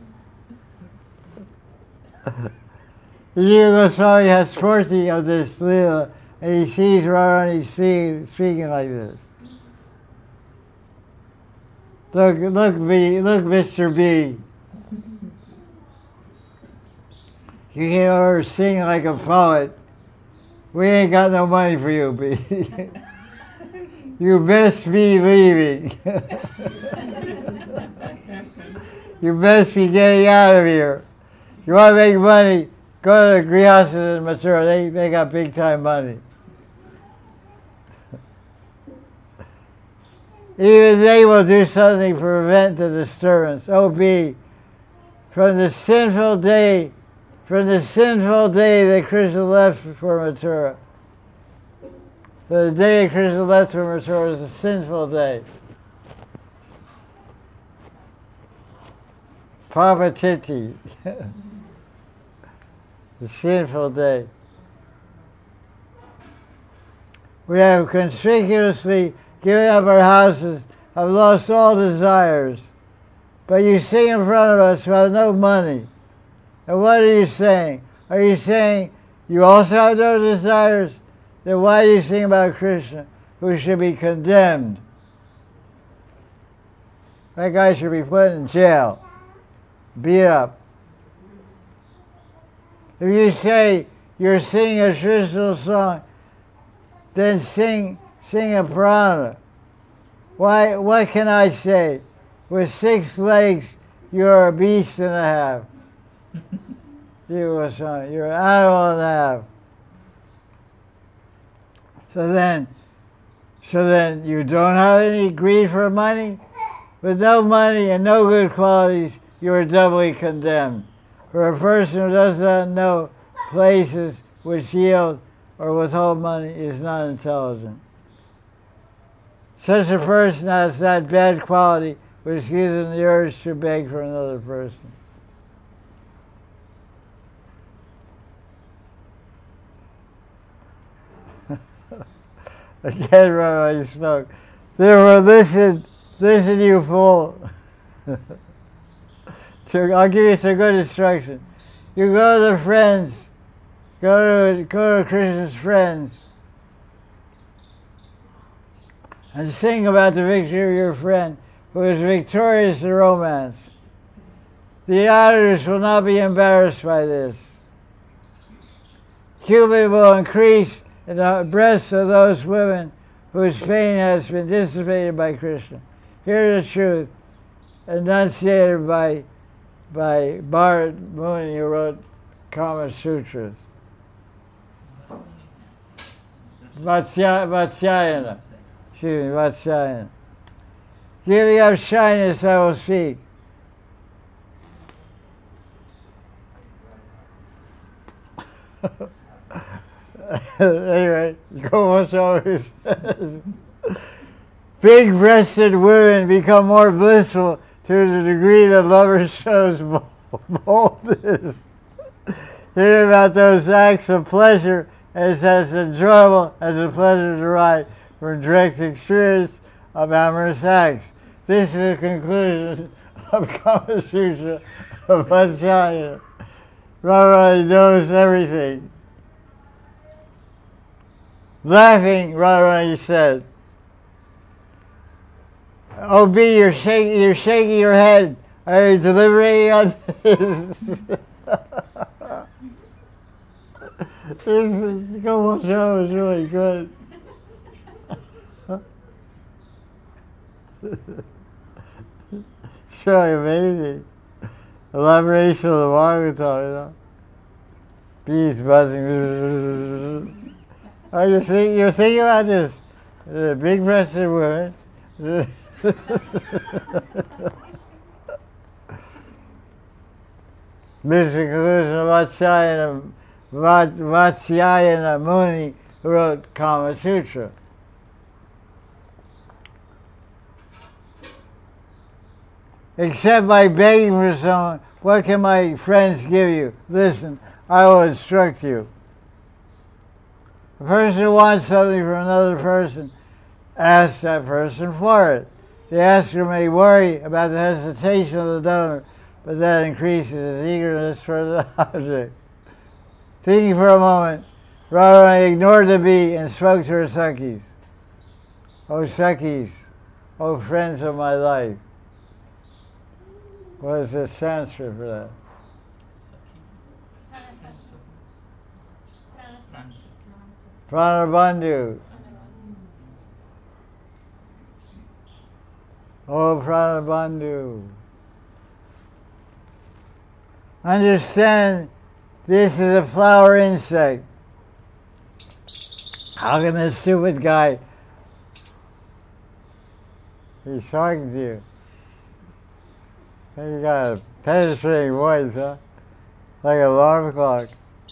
Jiva Goswami has 40 of this Leela, and he sees Radharani speaking like this. Look, Mr. B. You came over singing like a poet. We ain't got no money for you, B. You best be leaving. You best be getting out of here. You want to make money, go to Grihasthas and Mathura. They got big time money. Even they will do something to prevent the disturbance. Oh, B. From the sinful day that Krishna left for Mathura. The day Krishna left for Mathura was a sinful day. Papatiti. The sinful day. We have conspicuously given up our houses, have lost all desires. But you sing in front of us who have no money. And what are you saying? Are you saying you also have no desires? Then why do you sing about Krishna, who should be condemned? That guy should be put in jail, beat up. If you say you're singing a traditional song, then sing a Purana. Why? What can I say? With 6 legs, you're a beast and a half. You're an animal and a half. So then you don't have any greed for money? With no money and no good qualities, you are doubly condemned. For a person who does not know places which yield or withhold money is not intelligent. Such a person has that bad quality which gives him the urge to beg for another person. Again, Rabbi spoke. Therefore, listen, you fool. I'll give you some good instruction. You go to the friends, go to Krishna's friends, and sing about the victory of your friend who is victorious in romance. The auditors will not be embarrassed by this. Cupid will increase in the breasts of those women whose pain has been dissipated by Krishna. Hear the truth, enunciated by Bharat Muni, who wrote Kama Sutras. Vatsyayana. Excuse me, Vatsyayana. Giving up shyness, I will speak. Anyway, Gopal always says, big-breasted women become more blissful to the degree that lover shows boldness. Hear about those acts of pleasure as enjoyable as the pleasure derived from direct experience of amorous acts. This is the conclusion of Kama Sutra of Vatsyayana. Radharani knows everything. Laughing, Radharani said, "Oh, B, you're shaking your head. Are you deliberating on this?" This whole show is really good. It's really amazing. Elaboration of the Bhagavatam, you know. Bees buzzing. Oh, you're thinking about this? The big-breasted woman. Mr. Conclusion of Vatsyayana Muni, who wrote Kama Sutra. Except by begging for someone, what can my friends give you? Listen, I will instruct you. A person who wants something from another person asks that person for it. The asker may worry about the hesitation of the donor, but that increases his eagerness for the object. Thinking for a moment, Radharani ignored the bee and spoke to her Sakhis. O Sakhis, O friends of my life. What is the Sanskrit for that? Pranabandhu. Oh, Pranabandhu. Understand, this is a flower insect. How can this stupid guy, he's talking to you. You got a penetrating voice, huh? Like an alarm clock.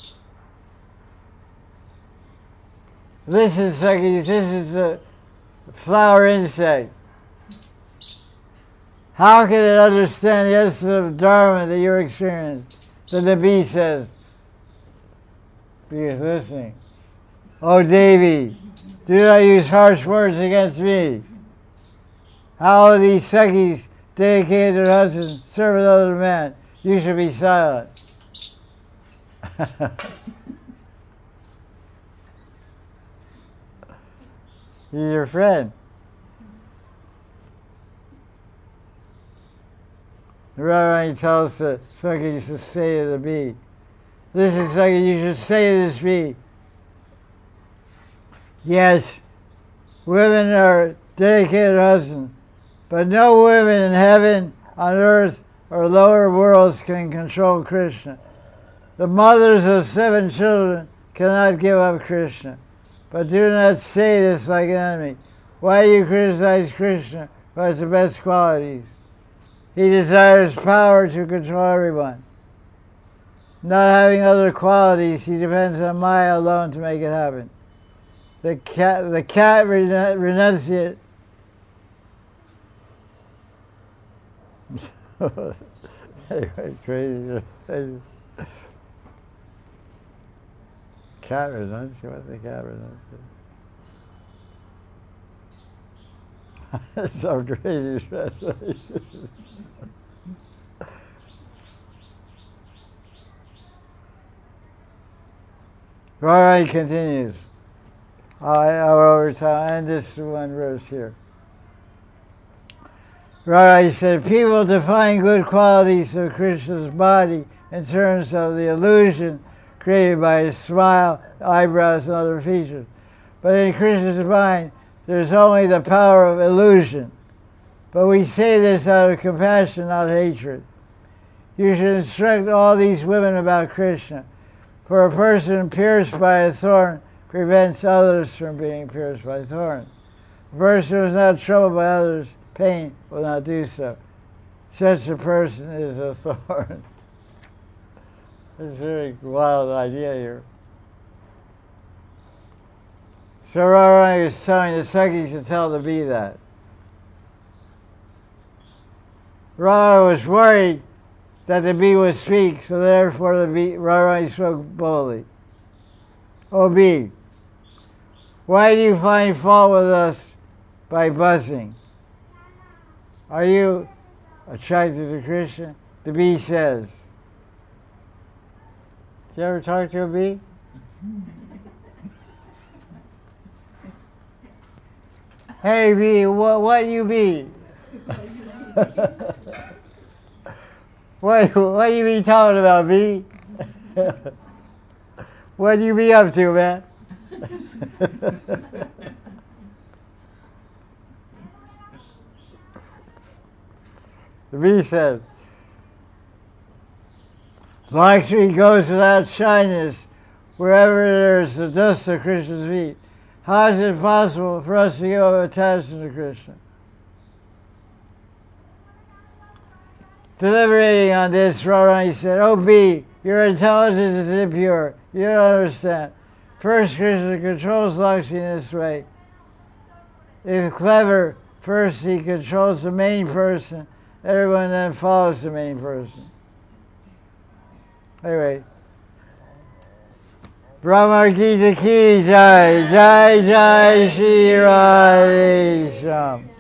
Listen, Sakhis, this is a flower insect. How can it understand the essence of Dharma that you're experiencing? So the bee says, bee is listening. Oh, Devi, Do not use harsh words against me. How are these Sakhis dedicated to their husbands, serve other men? You should be silent. He's your friend. The Radharani tells the Sakhis to say to the bee, listen, Sakhi, you should say to this bee, yes, women are dedicated husbands, but no women in heaven, on earth, or lower worlds can control Krishna. The mothers of 7 children cannot give up Krishna. But do not say this like an enemy. Why do you criticize Krishna who has the best qualities? He desires power to control everyone. Not having other qualities, he depends on Maya alone to make it happen. The cat renunciate. Anyway, crazy. Cat renunciate? What's the cat renunciate? That's some crazy translation. Radharani continues. I'll end this one verse here. Radharani said, people define good qualities of Krishna's body in terms of the illusion created by his smile, eyebrows, and other features. But in Krishna's mind, there's only the power of illusion. But we say this out of compassion, not hatred. You should instruct all these women about Krishna. For a person pierced by a thorn prevents others from being pierced by thorns. A person who is not troubled by others' pain will not do so. Such a person is a thorn. It's a very wild idea here. So Radharani was telling the Sakhis to tell the bee that. Radha was worried that the bee would speak, so therefore the bee, Radharani spoke boldly. O bee, why do you find fault with us by buzzing? Are you attracted to Krishna? The bee says. Did you ever talk to a bee? Hey bee, what you bee? What you be talking about, bee? What you be up to, man? The bee says, Lakshmi goes without shyness wherever there is the dust of Krishna's feet. How is it possible for us to give up attachment to Krishna? Deliberating on this, Radharani said, oh bee, your intelligence is impure. You don't understand. First, Krishna controls Lakshmi in this way. If clever, first he controls the main person. Everyone then follows the main person. Anyway. Brahma Gita Ki Jai, Jai Jai Shri Radhe Shyam.